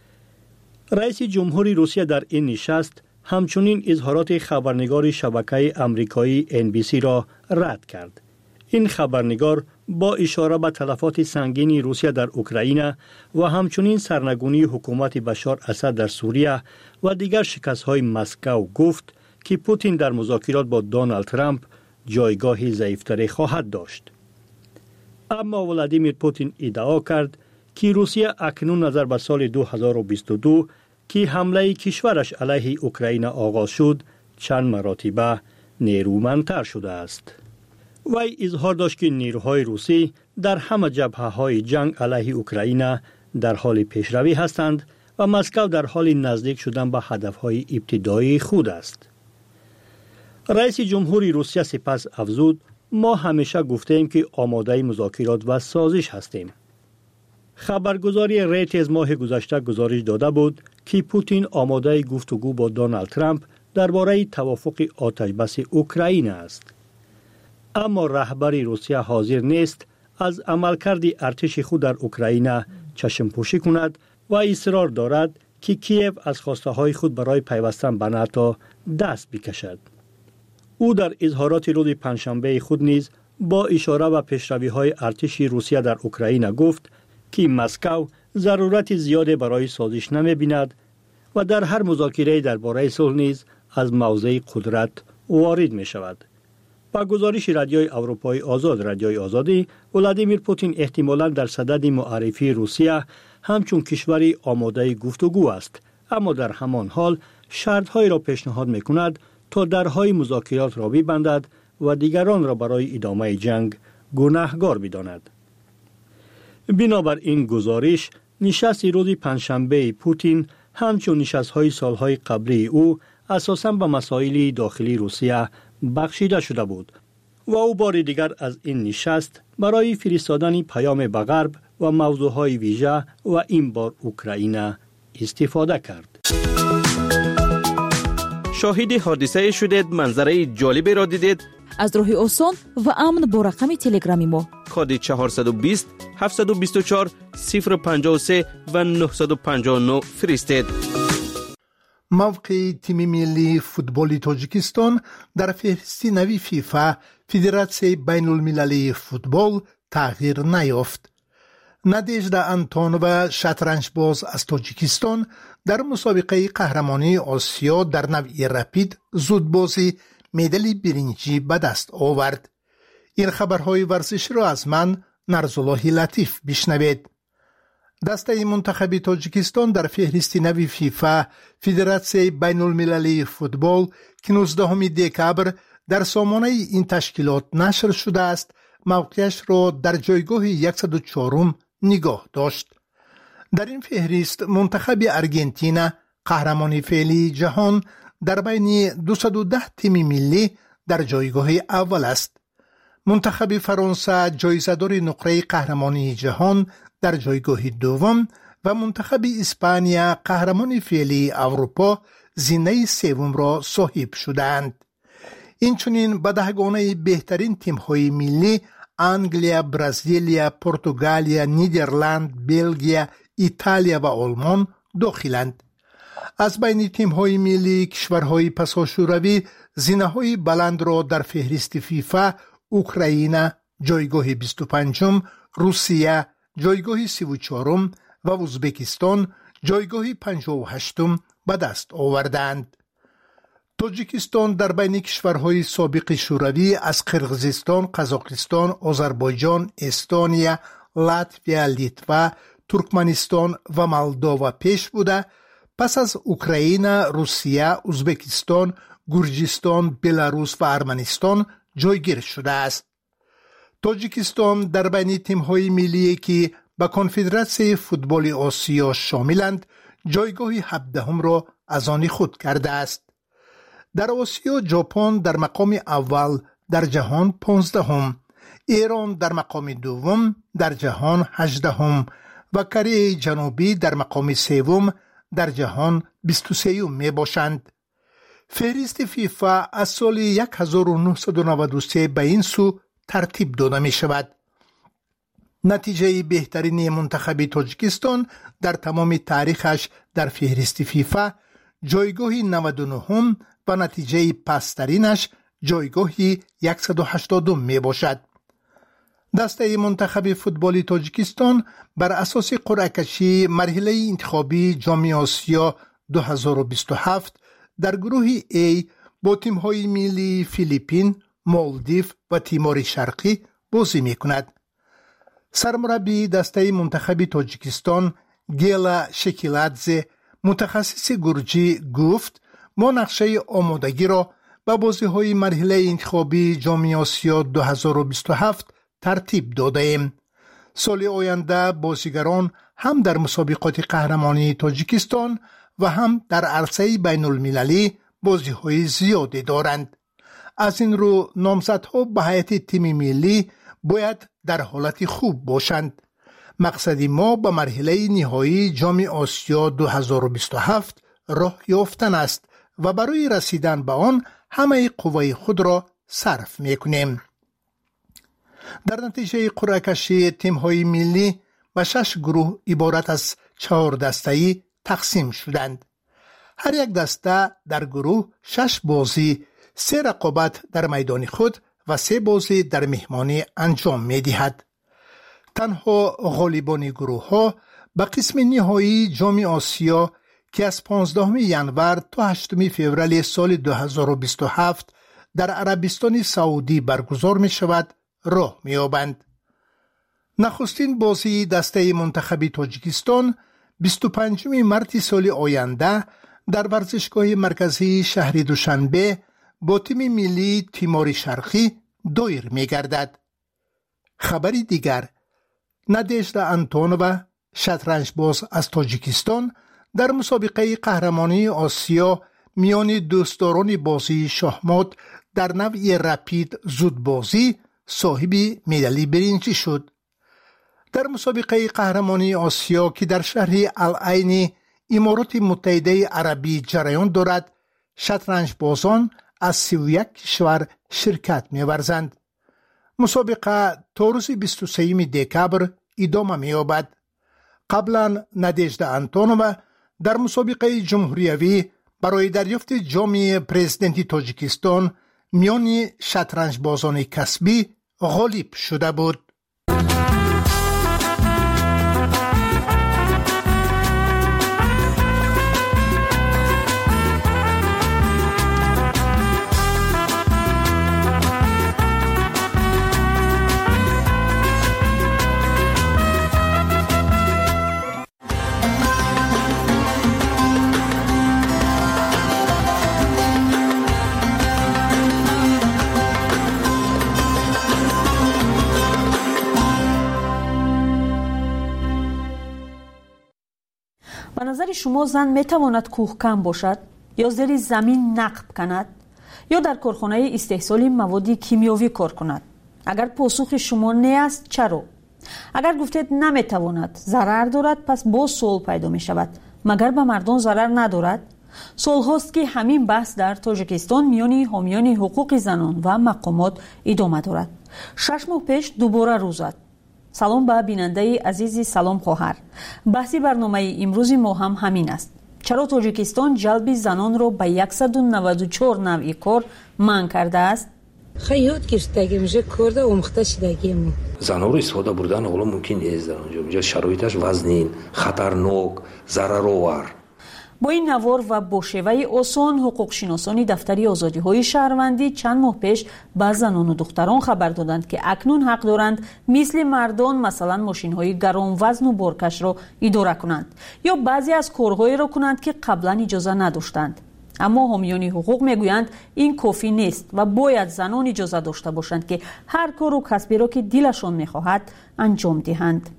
رئیس جمهوری روسیه در این نشست همچنین اظهارات خبرنگار شبکه آمریکایی ان بی سی را رد کرد. این خبرنگار با اشاره به تلفات سنگین روسیه در اوکراین و همچنین سرنگونی حکومت بشار اسد در سوریه و دیگر شکست‌های مسکو گفت که پوتین در مذاکرات با دونالد ترامپ جایگاهی ضعیفتری خواهد داشت. اما ولادیمیر پوتین ادعا کرد که روسیه اکنون نظر به سال دو هزار و بیست و دو که حمله کشورش علیه اوکراین آغاز شد چند مراتبه نیرومندتر شده است. وی اظهار داشت که نیروهای روسی در همه جبهه‌های جنگ علیه اوکراین در حال پیشروی هستند و مسکو در حال نزدیک شدن به هدفهای ابتدایی خود است. رئیس جمهوری روسیه سپس افزود: ما همیشه گفتیم که آماده مذاکرات و سازش هستیم. خبرگزاری ریترز ماه گذشته گزارش داده بود که پوتین آماده گفتگو با دونالد ترامپ درباره توافق آتشبس اوکراین است. اما رهبر روسیه حاضر نیست از عملکرد ارتش خود در اوکراین چشم پوشی کند و اصرار دارد که کیف از خواسته های خود برای پیوستن به ناتو دست بکشد. او در اظهارات روز پنجشنبه خود نیز با اشاره به پیشروی های ارتش روسیه در اوکراین گفت که مسکو ضرورت زیاده برای سازش نمی بیند و در هر مذاکره درباره صلح نیز از موضع قدرت وارد می شود. با گزارش رادیوی اروپای آزاد رادیوی آزادی، ولادیمیر پوتین احتمالاً در صدد معرفی روسیه همچون کشوری آماده گفتگو است، اما در همان حال شرط‌هایی را پیشنهاد می‌کند تا درهای مذاکرات را ببندد و دیگران را برای ادامه جنگ گناهکار بداند. بنابر این گزارش، نشست روز پنجشنبه پوتین همچون نشست‌های سالهای قبلی او اساساً به مسائل داخلی روسیه بخشیده شده بود و او بار دیگر از این نشست برای فرستادن پیام به غرب و موضوعهای ویژه و این بار اوکراین استفاده کرد. شاهد حادثه شدید، منظره جالبی را دیدید؟ از راه آسان و امن با رقم تلگرامی ما کد چهارصد و بیست هفتصد و بیست و چهار صفر پنجاه و سه و نهصد و پنجاه و نه فرستید. موقع تیم ملی فوتبال تاجیکستان در فهرست نوی فیفا فدراسیون بین المللی فوتبال تغییر نیافت. نادژدا انتونووا شطرنج باز از تاجیکستان در مسابقه قهرمانی آسیا در نوع رپید زودبازی مدال برنجی به دست آورد. این خبرهای ورزش را از من نرزالله لطیف بشنوید. دسته منتخب تاجیکستان در فهرست نوی فیفا فدراسیون بین المللی فوتبال که نوزدهم دکبر در سامانه این تشکیلات نشر شده است موقعش را در جایگاه صد و چهار نگاه داشت. در این فهرست منتخب ارژانتین قهرمان فعلی جهان در بین دویست و ده تیم ملی در جایگاه اول است. منتخب فرانسه جایزه‌دار نقره قهرمانی جهان در جایگاه دوم و منتخب اسپانیا قهرمان فعلی اروپا زینه سوم را صاحب شدند. اینچنین به دهگانه بهترین تیم‌های ملی انگلیا، برزیلیا، پرتغالیا، نیدرلند، بلژیا، ایتالیا و آلمان داخلند. از بین تیم‌های ملی کشورهای پساشوروی زینه‌های بلند را در فهرست فیفا اوکراین جایگاه بیست و پنجم، روسیه جایگاه سی و چهارم و ازبکستان جایگاه پنجاه و هشتم به دست آوردند. تاجیکستان در بین کشورهای سابق شوروی از قرقیزستان، قزاقستان، آذربایجان، استونیا، لاتویا، لیتوا، ترکمنستان و مولداوا پیش بوده، پس از اوکراین، روسیه، ازبکستان، گرجستان، بلاروس و ارمنستان جایگیر شده است. تاجیکستان در بین تیم‌های ملی که به کنفدراسیون فوتبال آسیا شاملند جایگاه هفدهم را از آن خود کرده است. در آسیا ژاپن در مقام اول در جهان پانزدهم، ایران در مقام دوم در جهان هجدهم و کره جنوبی در مقام سوم در جهان بیست و سوم می باشند. فهرست فیفا از سال هزار و نهصد و نود و سه به این سو ترتیب داده می شود. نتیجه بهترین منتخب تاجیکستان در تمام تاریخش در فهرست فیفا جایگاه نود و نه و نتیجه پسترینش جایگاه صد و هشتاد می باشد. دسته منتخب فوتبال تاجیکستان بر اساس قرعه کشی مرحله انتخابی جام آسیا دو هزار و بیست و هفت در گروه A با تیم‌های ملی فیلیپین، مالدیو و تیمور شرقی بازی می‌کند. سرمربی دسته منتخب تاجیکستان گیلا شکیلادزه متخصص گرجی گفت ما نقشه آمادگی را به بازی‌های مرحله انتخابی جام آسیا دو هزار و بیست و هفت ترتیب داده ایم. سال آینده بازیگران هم در مسابقات قهرمانی تاجیکستان و هم در عرصه بین المللی بازی‌های زیادی دارند. از این رو نامزدها به هیئت تیم ملی باید در حالت خوب باشند. مقصد ما به مرحله نهایی جام آسیا دو هزار و بیست و هفت راه یافتن است و برای رسیدن به آن همه قوای خود را صرف می‌کنیم. در نتیجه قرعه کشی تیم‌های ملی به شش گروه عبارت از چهار دسته‌ای تقسیم شدند. هر یک دسته در گروه شش بازی، سه رقابت در میدان خود و سه بازی در مهمانی انجام می‌دهد. تنها غالبان گروه‌ها به قسم نهایی جام آسیا که از پانزدهم ژانویه تا هشتم فوریه سال دو هزار و بیست و هفت در عربستان سعودی برگزار می‌شود راه می‌یابند. نخستین بازی دسته منتخب تاجیکستان بیست و پنجم مارس سال آینده در ورزشگاه مرکزی شهر دوشنبه با تیم ملی تیمور شرقی دایر می‌گردد. خبری دیگر، نادژدا آنتونووا شطرنج باز از تاجیکستان در مسابقه قهرمانی آسیا میان دوستداران بازی شاهمات در نوع رپید زودبازی صاحب مدال برنجی شد. در مسابقه قهرمانی آسیا که در شهر العین امارات متحده عربی جریان دارد، شطرنج بازان از سی و یک کشور شرکت می‌ورزند. مسابقه تا روز بیست و سوم دکبر ادامه می‌یابد. قبلا نادژدا آنتونووا در مسابقه جمهوریوی برای دریافت جام پرزیدنتی تاجیکستان میان شطرنج بازان کسبی غالب شده بود. به نظر شما زن میتواند کوهکن باشد یا زیر زمین نقب کند یا در کارخانه استحصال مواد کیمیاوی کار کند؟ اگر پاسخ شما نه است چرا؟ اگر گفتید نمیتواند، ضرر دارد، پس باز سوال پیدا می شود مگر به مردم ضرر ندارد؟ سال هاست که همین بحث در تاجیکستان میان حامیان حقوق زنان و مقامات ادامه دارد. شش ماه پیش دوباره روز زد. سلام به بیننده عزیزی، سلام خواهر. بحثی برنامه امروز ما هم همین است. چرا تاجیکستان جلب زنان را به صد و نود و چهار نوع کار منع کرده است؟ خیلی یاد گرفتگی میشه کرده اومخته شدگی ما. زنها رو استفاده بردن حالا ممکن نیست در اونجا. اونجا شرایطش وزنین، خطرناک، ضررآور. با این نوار و با شیوه آسان حقوق شناسانی دفتری آزادی های شهروندی چند ماه پیش به زنان و دختران خبر دادند که اکنون حق دارند مثل مردان مثلا ماشین های گران وزن و بارکش را اداره کنند یا بعضی از کارهایی را کنند که قبلا اجازه نداشتند. اما حامیان حقوق میگویند این کافی نیست و باید زنان اجازه داشته باشند که هر کار و کسبی را که دلشان میخواهد انجام دهند.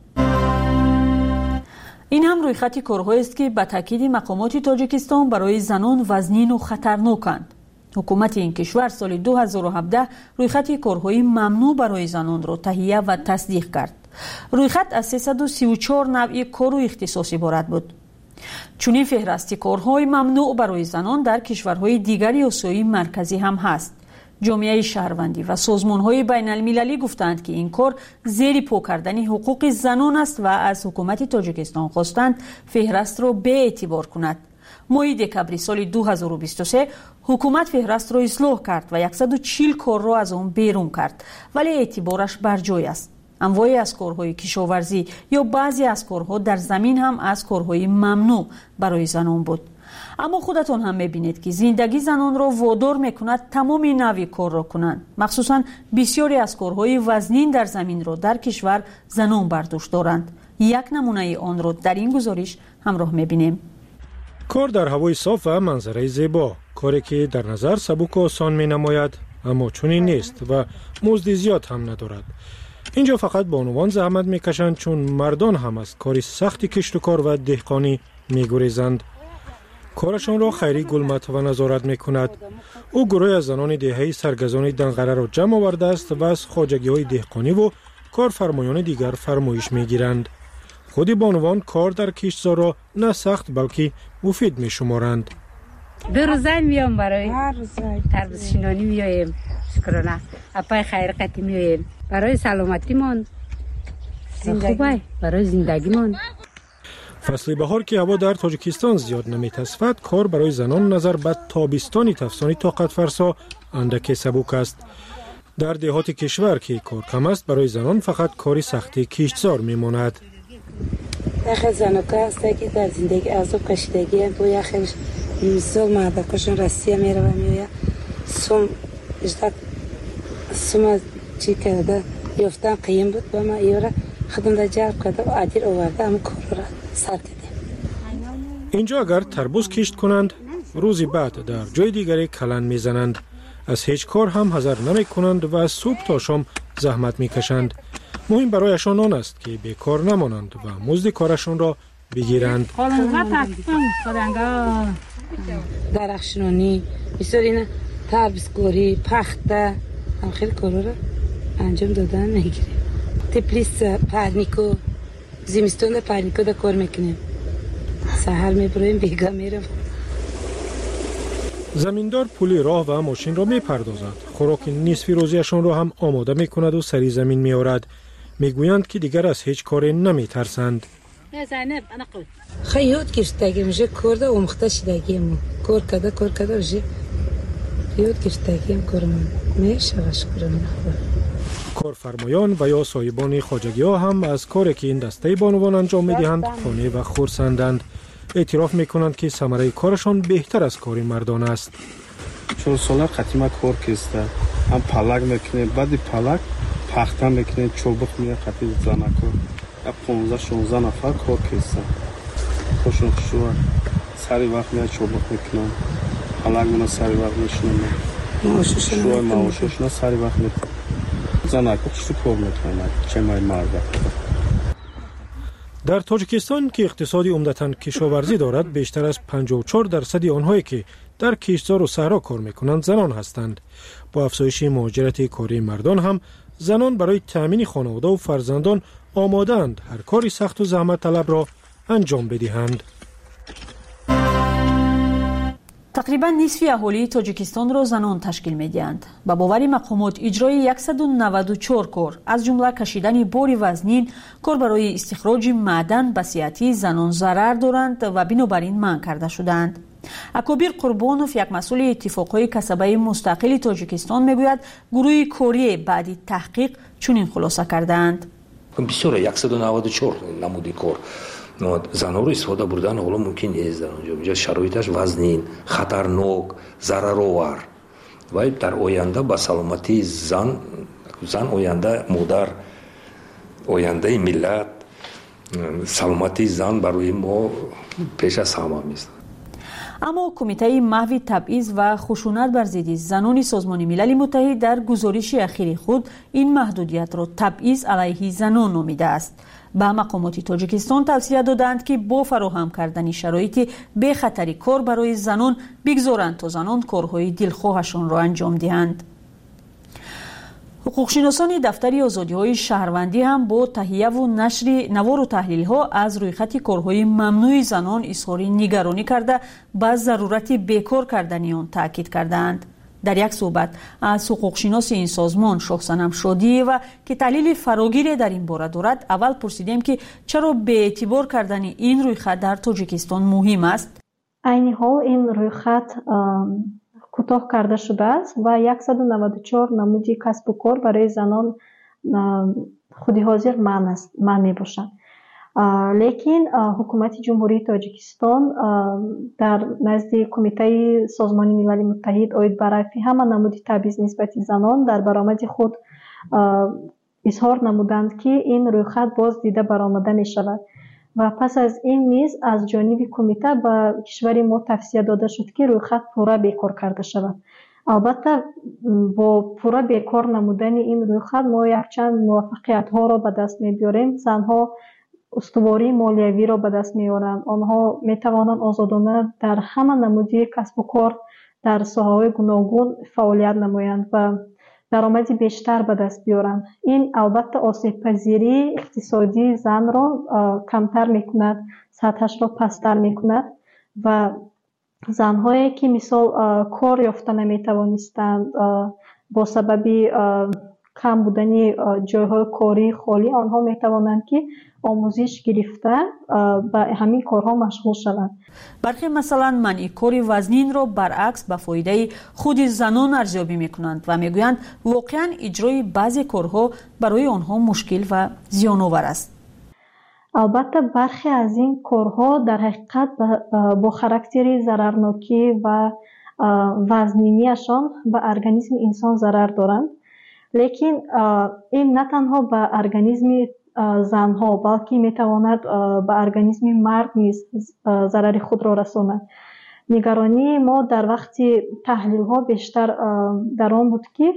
این هم روی خط کارهایی است که به تاکید مقامات تاجیکستان برای زنان وزنین و خطرناکند. حکومت این کشور سال دو هزار و هفده روی خط کارهای ممنوع برای زنان را تهیه و تصدیق کرد. رویخط از سیصد و سی و چهار نوع کار و اختصاص عبارت بود. چنین فهرستی کارهای ممنوع برای زنان در کشورهای دیگر آسیای مرکزی هم هست. جامعه شهروندی و سازمان‌های بین المللی گفتند که این کار زیر پا کردن حقوق زنان است و از حکومت تاجیکستان خواستند فهرست را به اعتبار کند. ماه دکامبر سال دو هزار و بیست و سه حکومت فهرست را اصلاح کرد و صد و چهل کار را از آن بیرون کرد، ولی اعتبارش بر جای است. انواعی از کارهای کشاورزی یا بعضی از کارها در زمین هم از کارهای ممنوع برای زنان بود. اما خودتون هم میبینید که زندگی زنان را وادار میکند تمام نوع کار را کنند. مخصوصا بسیاری از کارهای وزنین در زمین را در کشور زنان برداشت دارند. یک نمونه آن را در این گزارش همراه میبینیم. کار در هوای صاف و منظره زیبا، کاری که در نظر سبک و آسان می نماید اما چنین نیست و مزد زیاد هم ندارد. اینجا فقط بانوان زحمت میکشند چون مردان هم از کاری سخت کشت و کار و دهقانی میگریزند. کارشان را خیری گلمت و نظارت میکند. او گروه از زنان دهه‌ای سرگزان دنقره را جمع آورده است و از خواجگی‌های دهقانی و کارفرمایان دیگر فرمایش میگیرند. خود بانوان کار در کشتزار را نه سخت بلکه مفید میشمارند. دو روزه میام برای تربیت شینانی میایم، شکرانه اپای خیر قتی میایم برای سلامتیمان، خوبه برای زندگیمان. فصل بهار که هوا در تاجیکستان زیاد نمیتصفد، کار برای زنان نظر به تابستانی تفسانی طاقت فرسا اندک سبک است. در دهات کشور که کار کم است، برای زنان فقط کاری سختی کشتزار میماند. داخل زنوکا هست که در زندگی عذاب کشیدگی هم بویا خیلی مثال مردکاشون رسیه میره و میویا سوم اجداد سوم چی کرده یفتن قیم بود با ما ایورا خدم در جرب کرده و عدیر آورده همه کار را سر کردیم. اینجا اگر تربوز کشت کنند روزی بعد در جای دیگری کلن میزنند. از هیچ کار هم حذر نمی کنند و از صبح تا شام زحمت میکشند. مهم برایشان آن است که بیکار نمانند و مزد کارشان را بگیرند. درخشنانی بسیار اینه تربیزگاری پخته هم خیلی کارا را انجام دادن میگیریم. تپلیس پرنیکو زمستون پرنیکو دا کار میکنیم. سحر میبرویم بیگا میرم. زمیندار پولی راه و ماشین را میپردازد. خوراک نصف روزیشان را هم آماده میکند و سری زمین میآورد. میگویند که دیگر از هیچ کاری نمیترسند. خیلی یاد گرفتگی میشه کرده و مخته شدگیم کار کده کار کده میشه یاد گرفتگیم کارم میشه شکرم. کارفرمایان و یا صاحبان خواجگی ها هم از کاری که این دسته بانوان انجام میدهند خانه و خرسندند. اعتراف میکنند که ثمره کارشان بهتر از کار مردان است. چون سالا قدیما کار کسته هم پلک میکنه بعد پلک پخته میکنه چوبک میره قدیم زنکو پانزده شانزده نفر کار کسته خوشون خوشون سری وقت میره چوبک میکنن پلک منو سری وقت میشنم شوی معاششون سری وقت میکنن زنکو چی کار میکنن چه مای مرده. در تاجیکستان که اقتصادی عمدتاً کشاورزی دارد، بیشتر از پنجاه و چهار درصد آنهایی که در کشتزار و صحرا کار میکنند زنان هستند. با افزایش مهاجرت کاری مردان هم زنان برای تأمین خانواده و فرزندان آماده‌اند هر کاری سخت و زحمت طلب را انجام بدهند. تقریبا نصف اهالی تاجیکستان را زنان تشکیل می‌دهند. با باور مقامات اجرای صد و نود و چهار کار از جمله کشیدن بار وزنین، کار برای استخراج معدن به صحت زنان ضرر دارند و بنابراین منع کرده شدند. اکابر قربانوف یک مسئول اتفاقهای کسبه مستقل تاجیکستان میگوید گروه کاری بعد تحقیق چنین خلاصه کردند. بسیار صد و نود و چهار نمودی کار زنها رو استفاده بردن حالا ممکن نیست. در اونجا شرایطش وزنین، خطرناک، ضررآور و در آینده با سلامتی زن زن آینده مادر آینده ملت سلامتی زن برای ما پیش از همه است. اما کمیته محو تبعیض و خشونت بر ضد زنان سازمان ملل متحد در گزارش اخیر خود این محدودیت را تبعیض علیه زنان نامیده است. به مقامات تاجیکستان توصیه دادند که با فراهم کردن شرایط بی خطری کار برای زنان بگذارند تا زنان کارهای دلخواهشان را انجام دهند. ҳуқуқшиносони дафтари озодиҳои шаҳрвандӣ ҳам бо таҳияву нашри навору таҳлилҳо аз рӯйхати корҳои мамнӯи занон изҳори нигаронӣ карда ба зарурати бекор кардани он таъкид кардаанд. дар як суҳбат аз ҳуқуқшиноси ин созмон шоҳсанам шодиева ки таҳлили фарогире дар ин бора дорад, аввал пурсидем ки чаро беэътибор кардани ин рӯйхат дар Тоҷикистон муҳим аст. айни ҳол ин рӯйхат кӯтоҳ карда шудааст ва яксаду наваду чор намуди касбу кор барои занон худи ҳозир манъ мебошанд. лекин ҳукумати ҷумҳурии Тоҷикистон дар назди Кумитаи Созмони Милали Муттаҳид оид ба рафъи ҳама намуди табъиз нисбати занон дар баромади худ изҳор намуданд ки ин рӯйхат боз дида баромада мешавад ва пас аз ин низ аз ҷониби кумита ба кишвари мо тавсия дода шуд ки рӯйхат пурра бекор карда шавад. албатта бо пурра бекор намудани ин рӯйхат мо якчанд муваффақиятҳоро ба даст мебиёрем. Занҳо устувории молиявиро ба даст меоранд. онҳо метавонанд озодона дар ҳама намуди касбу кор дар соҳаҳои гуногун фаъолият намоянд ва даромади бештар ба даст биёранд. ин албатта осебпазирии иқтисодии занро камтар мекунад, сатҳашро пасттар мекунад ва занҳое ки мисол кор ёфта наметавонистанд бо сабаби кам будани ҷойҳои кории холӣ, онҳо метавонанд ки омӯзиш гирифта ба ҳамин корҳо машғул шаванд. бархе масалан манъи кори вазнинро баръакс ба фоидаи худи занон арзёбӣ мекунанд ва мегӯянд воқеан иҷрои баъзе корҳо барои онҳо мушкил ва зиёновар аст. албатта бархе аз ин корҳо дар ҳақиқат бо характери зарарнокӣ ва вазнинияшон ба организми инсон зарар доранд. лекин ин на танҳо ба организми занҳо, балки метавонад ба организми мард низ зарари худро расонад. нигаронии мо дар вақти таҳлилҳо бештар дар он буд ки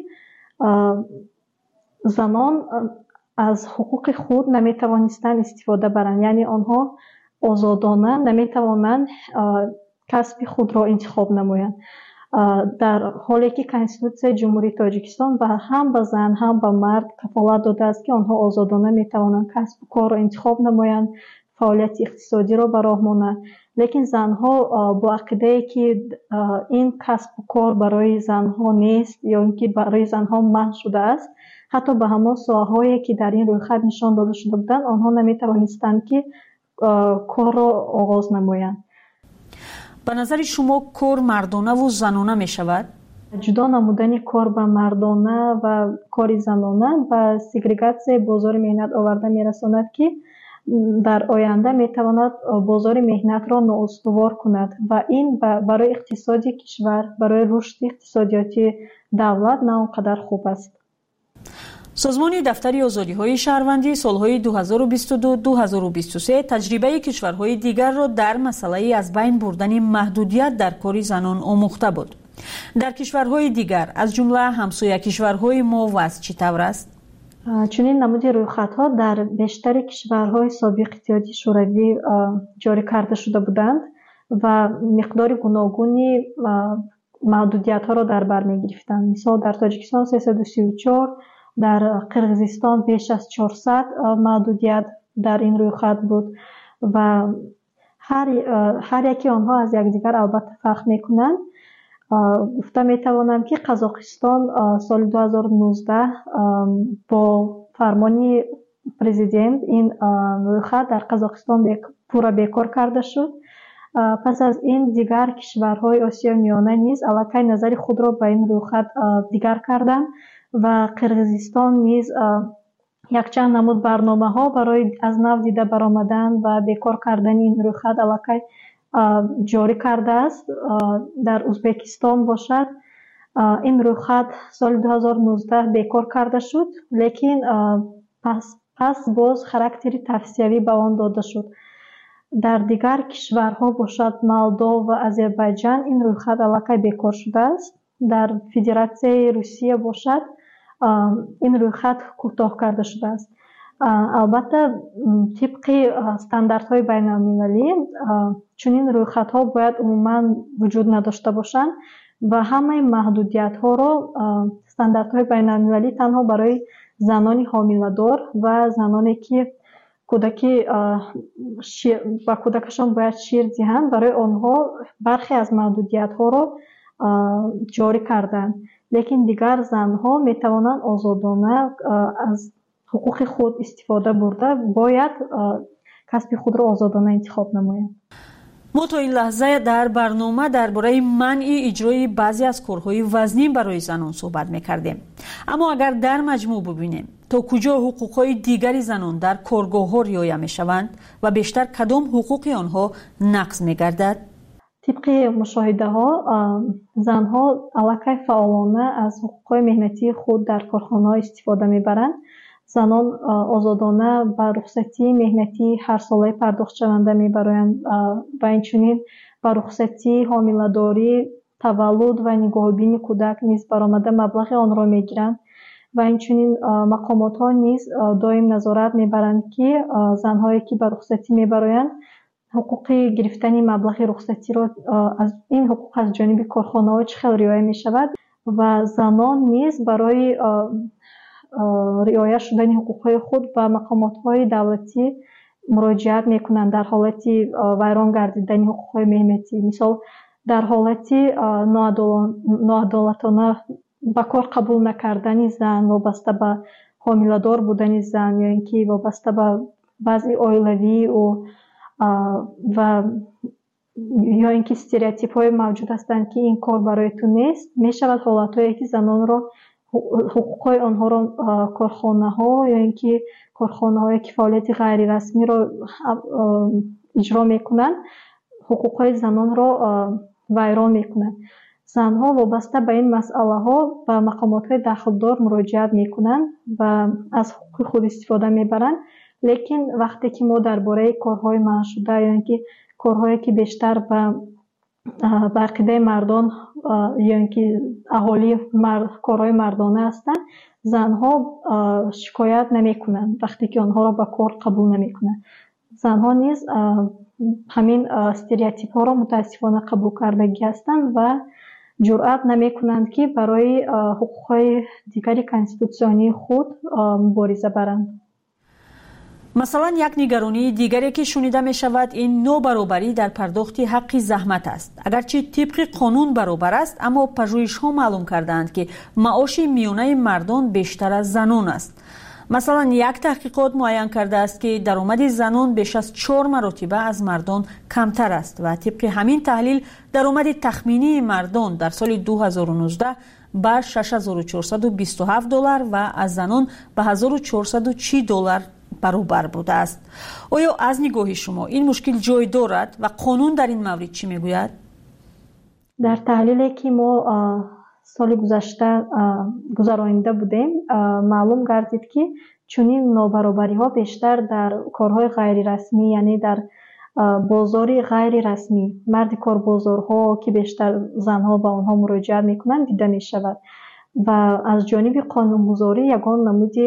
занон аз ҳуқуқи худ наметавонистанд истифода баранд, яъне онҳо озодона наметавонанд касби худро интихоб намоянд. дар ҳоле ки Конститутсияи Ҷумҳурии Тоҷикистон ба ҳам ба зан, ҳам ба мард кафолат додааст ки онҳо озодона метавонанд касбу корро интихоб намоянд, фаъолияти иқтисодиро ба роҳ монанд. лекин занҳо бо ақидае ки ин касбу кор барои занҳо нест ё ин ки барои занҳо манъ шудааст, ҳатто ба ҳамон соҳаҳое ки дар ин рӯйхат нишон дода шуда буданд, онҳо наметавонистанд ки корро оғоз намоянд. ба назари шумо кор мардонаву занона мешавад? ҷудо намудани кор ба мардона ва кори занона ба сегрегатсияи бозори меҳнат оварда мерасонад ки дар оянда метавонад бозори меҳнатро ноустувор кунад ва ин барои иқтисоди кишвар, барои рушди иқтисодиёти давлат на он қадар хуб аст. созмони дафтари озодиҳои шаҳрвандӣ солҳои дуҳазору бисту ду - дуҳазору бисту се таҷрибаи кишварҳои дигарро дар масъалаи аз байн бурдани маҳдудият дар кори занон омӯхта буд. дар кишварҳои дигар аз ҷумла ҳамсоя кишварҳои мо вазъ чӣ тавр аст? чунин намуди рӯйхатҳо дар бештари кишварҳои собиқи иттиҳоди шӯравӣ ҷорӣ карда шуда буданд ва миқдори гуногуни маҳдудиятҳоро дар бар мегирифтанд. мисол дар Тоҷикистон сесаду сию чор, дар Қирғизистон беш аз чорсад маҳдудият дар ин рӯйхат буд ва ҳар яки онҳо аз якдигар албатта фарқ мекунанд. гуфта метавонам ки Қазоқистон соли дуҳазору нуздаҳ бо фармони президент ин рӯйхат дар Қазоқистон пурра бекор карда шуд. пас аз ин дигар кишварҳои Осиёи Миёна низ аллакай назари худро ба ин рӯйхат дигар карданд ва Қирғизистон низ якчанд намуд барномаҳо барои аз нав дида баромадан ва бекор кардани ин рӯйхат аллакай ҷорӣ кардааст. дар Узбекистон бошад ин рӯйхат соли дуҳазору нуздаҳ бекор карда шуд, лекин пас пас боз характери тавсиявӣ ба он дода шуд. дар дигар кишварҳо бошад Молдов ва Озарбойҷан ин рӯйхат аллакай бекор шудааст. дар Федератсияи Русия бошад ин рӯйхат кӯтоҳ карда шудааст. албатта тибқи стандартҳои байналмилалӣ чунин рӯйхатҳо бояд умуман вуҷуд надошта бошанд ва ҳамаи маҳдудиятҳоро стандартهای байналмилалӣ танҳо барои занони ҳомиладор ва заноне ки кӯдаки ба кӯдакашон бояд шир диҳанд, барои онҳо бархе аз маҳдудиятҳоро ҷорӣ карданд. лекин дигар занҳо метавонанд озодона аз ҳуқуқи худ истифода бурда бояд касби худро озодона интихоб намоянд. мо то ин лаҳза дар барнома дар бораи манъи иҷрои баъзе аз корҳои вазнин барои занон суҳбат мекардем. аммо агар дар маҷмӯъ бубинем то куҷо ҳуқуқҳои дигари занон дар коргоҳҳо риоя мешаванд ва бештар кадом ҳуқуқи онҳо нақз мегардад? тибқи мушоҳидаҳо занҳо аллакай фаъолона аз ҳуқуқҳои меҳнатии худ дар корхонаҳо истифода мебаранд. занон озодона ба рухсатии меҳнатии ҳарсолаи пардохтшаванда мебароянд ва инчунин ба рухсатии ҳомиладорӣ, таваллуд ва нигоҳубини кӯдак низ баромада маблағи онро мегиранд ва инчунин мақомотҳо низ доим назорат мебаранд ки занҳое ки ба рухсатӣ мебароянд ҳуқуқи гирифтани маблағи рухсатиро аз ин ҳуқуқ аз ҷониби корхонаҳо чӣ хел риоя мешавад ва занон низ барои риоя шудани ҳуқуқҳои худ ба мақомотҳои давлатӣ муроҷиат мекунанд дар ҳолати вайрон гардидани ҳуқуқҳои меҳнатӣ. мисол дар ҳолати ноадолатона ба кор қабул накардани зан вобаста ба ҳомиладор будани зан ё ин ки вобаста ба вазъи оилавию ва ё ин ки стереотипҳое мавҷуд ҳастанд ки ин кор барои ту нест, мешавад ҳолатҳое ки занонро ҳуқуқҳои онҳоро корхонаҳо ё ин ки корхонаҳое ки фаъолияти ғайрирасмиро иҷро мекунанд ҳуқуқҳои занонро вайрон мекунанд. занҳо вобаста ба ин масъалаҳо ба мақомотҳои дахлдор муроҷиат мекунанд ва аз ҳуқуқи худ истифода мебаранд. лекин вақте ки мо дар бораи корҳои манъшуда ё ин ки корҳое ки бештар ба ба ақидаи мардон ё ин ки аҳолии корҳои мардона ҳастанд, занҳо шикоят намекунанд вақте ки онҳоро ба кор қабул намекунанд. занҳо низ ҳамин стереотипҳоро мутаассифона қабул кардагӣ ҳастанд ва ҷуръат намекунанд ки барои ҳуқуқҳои дигари конститутсионии худ мубориза баранд. масалан, як нигаронии дигаре ки шунида мешавад ин нобаробарӣ дар пардохти ҳаққи заҳмат аст. агарчи тибқи қонун баробар аст, аммо пажӯҳишҳо маълум кардаанд ки маоши миёнаи мардон бештар аз занон аст. масалан, як таҳқиқот муайян кардааст ки даромади занон беш аз чор маротиба аз мардон камтар аст ва тибқи ҳамин таҳлил даромади тахминии мардон дар соли ду ҳазору нуздаҳ ба шаш ҳазору чорсаду бисту ҳафт доллар ва аз занон ба ҳазору чорсаду чил доллар баробар будааст. оё аз нигоҳи шумо ин мушкил ҷой дорад ва қонун дар ин маврид чӣ мегӯяд? дар таҳлиле ки мо соли гузашта гузаронида будем, маълум гардид ки чунин нобаробариҳо бештар дар корҳои ғайрирасмӣ, яъне дар бозори ғайрирасмӣ, марди корбозорҳо ки бештар занҳо ба онҳо муроҷиат мекунанд дида мешавад ва аз ҷониби қонунгузорӣ ягон намуди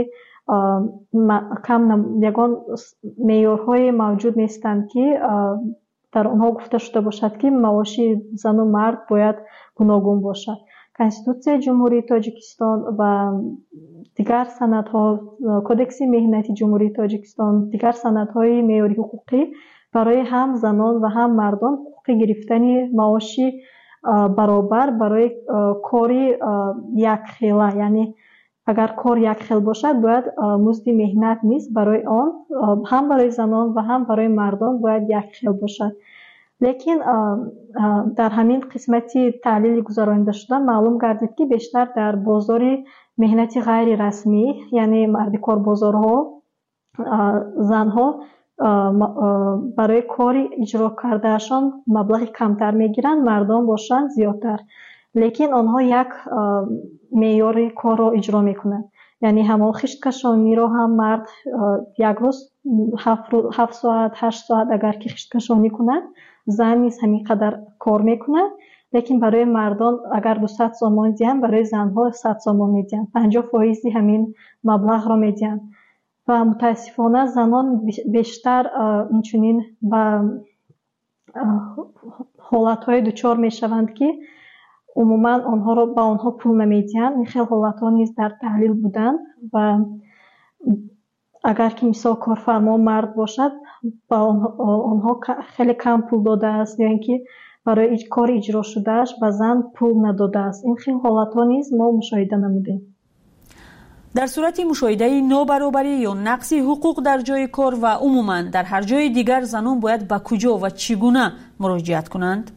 кам ягон меъёрҳое мавҷуд нестанд ки дар онҳо гуфта шуда бошад ки маоши зану мард бояд гуногун бошад. конститутсияи ҷумҳурии Тоҷикистон ва дигар санадҳо, кодекси меҳнати ҷумҳурии Тоҷикистон, дигар санадҳои меъёри ҳуқуқӣ барои ҳам занон ва ҳам мардон ҳуқуқи гирифтани маоши баробар барои кори якхела, яъне агар кор якхел бошад, бояд музди меҳнат низ барои он ҳам барои занон ва ҳам барои мардон бояд якхел бошад. лекин дар ҳамин қисмати таҳлили гузаронида шуда маълум гардид ки бештар дар бозори меҳнати ғайрирасмӣ, яъне марди корбозорҳо, занҳо барои кори иҷро кардаашон маблағи камтар мегиранд, мардон бошанд зиёдтар. лекин онҳо як меъёри корро иҷро мекунанд. яъне ҳамон хишткашониро ҳам мард як рӯз ҳафт соат ҳашт соат агар ки хишткашонӣ кунад, зан низ ҳамин қадар кор мекунад. лекин барои мардон агар дусад сомон диҳанд, барои занҳо сад сомон медиҳанд, панҷоҳ фоизи ҳамин маблағро медиҳанд. ва мутаассифона занон бештар инчунин ба ҳолатҳое дучор мешаванд ки عموما آنها را با آنها پول نمیدهند. این خیلی حالت ها نیز در تحلیل بودند و اگر که مثال کارفرما مرد باشد با آنها خیلی کم پول داده است یا اینکه برای کار اجرا شدهش به زن پول نداده است. این خیلی حالت ها نیز ما مشاهده نمودیم. در صورت مشاهده نابرابری یا نقص حقوق در جای کار و عموما در هر جای دیگر زنان باید به کجا و چگونه مراجعت کنند؟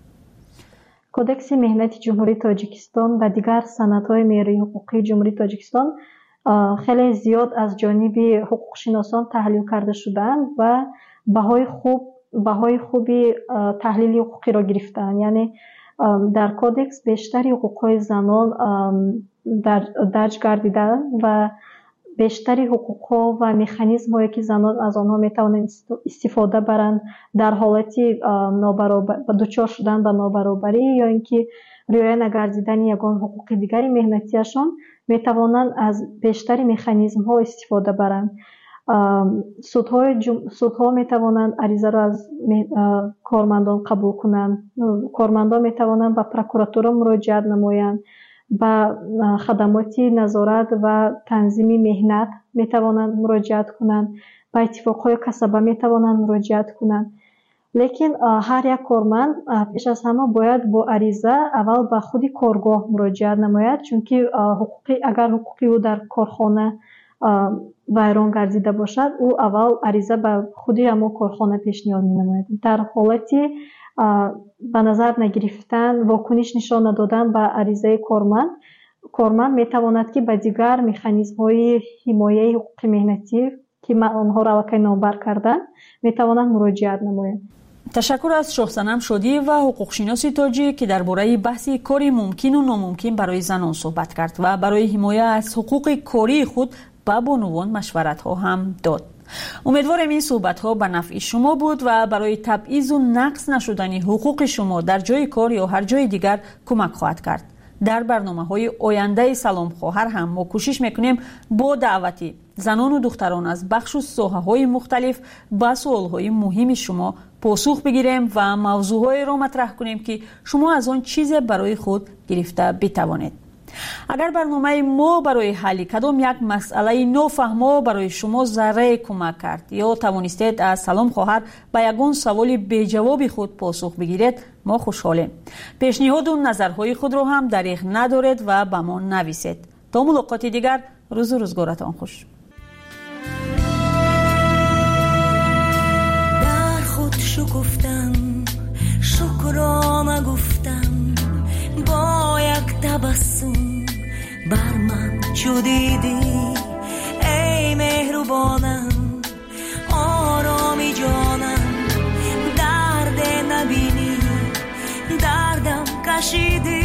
کودکس مهنتی جمهوری تاجیکستان و دیگر سندهای معیاری حقوقی جمهوری تاجیکستان خیلی زیاد از جانب حقوق شناسان تحلیل کرده شدند و بهای خوب بهای خوبی تحلیل حقوقی را گرفتند. یعنی در کودکس بیشتری حقوقهای زنان در درج گردیده و بیشتری حقوقها و مکانیزم هایی که زنان از آنها میتوانند استفاده برند در حالتی نابرابر دچار شدن به نابرابری یا اینکه رعایت نگردیدن یگان حقوق دیگری مهنتیشان میتوانند از بیشتری مکانیزم ها استفاده برند. سودهای جم... سودها میتوانند عریضه را از کارمندان قبول کنند. کارمندان میتوانند به پروکراتور مراجعت نمایند. به خدمات نظارت و تنظیم مهنت میتوانند مراجعت کنند. به اتفاقهای کسبه میتوانند مراجعت کنند. لیکن هر یک کارمند پیش از همه باید با عریضه اول به خود کارگاه مراجعت نماید، چون که حقوقی اگر حقوقی او در کارخانه ویران گردیده باشد او اول عریضه به خود همون کارخانه پیشنهاد می نماید. در حالتی به نظر نگرفتن واکنش نشان ندادن به عریضه کارمند کارمند می تواند که به دیگر مکانیزم های حمایه حقوق مهنتی که آنها را واقعا نامبر کردن می تواند مراجعت نماید. تشکر از شاه صنم شادی و حقوق شناس تاجیک که درباره بحث کاری ممکن و ناممکن برای زنان صحبت کرد و برای حمایت از حقوق کاری خود به بانوان مشورت ها هم داد. امیدوارم این صحبت ها به نفع شما بود و برای تبعیض و نقص نشدن حقوق شما در جای کار یا هر جای دیگر کمک خواهد کرد. در برنامه های آینده سلام خواهر هم ما کوشش میکنیم با دعوتی زنان و دختران از بخش و ساحه های مختلف به سوال های مهم شما پاسخ بگیریم و موضوع های را مطرح کنیم که شما از آن چیز برای خود گرفته بتوانید. اگر برنامه ما برای حل کدام یک مسئله نافهمه برای شما ذره کمک کرد یا توانستید از سلام خواهر به یگان سوال بی جواب خود پاسخ بگیرید ما خوشحالیم. پیشنهاد و نظرهای خود را هم دریغ ندارید و به ما نویسید. تا ملاقات دیگر روز و روزگارتان خوش. در خود شکفتم شکرانه گفتم با یک تبسم بر من چو دیدی ای مهربانم آرامی جانم درد نبینی دردم کشیدی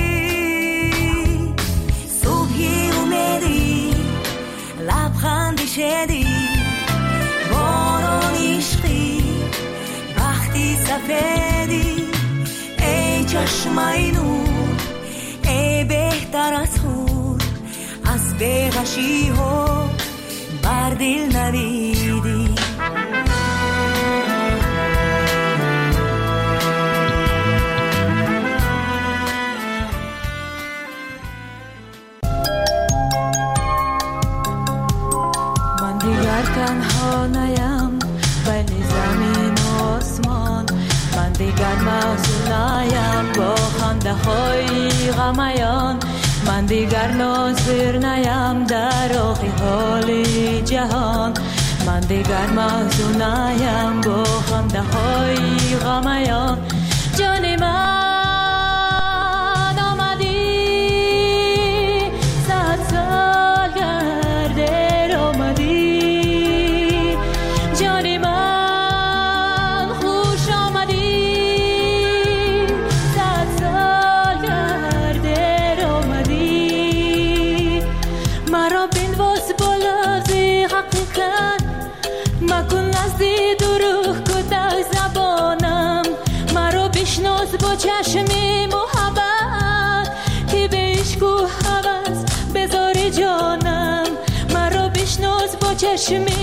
صبحی امیدی لبخندی شدی باران عشقی بختی سفیدی ای چشمای نور ای بهتر از خود از بیغشی ها بر دل نویدی من دیگر تنها نیم بین زمین و آسمان من دیگر محزون نیم با خنده های غمیان من دیگر ناظر نیم در آخی حال جهان من دیگر محزون نیم با خنده های غمیان جان من آمدی صد سال گرده آمدی جان من خوش آمدی صد سال گرده آمدی مرا بنواز بالا زی حقیقت مکن نزدی دروغ کده زبانم مرا بشناس با چشمی محبت که به عشق و هوس بذاری جانم مرا بشناس با چشمی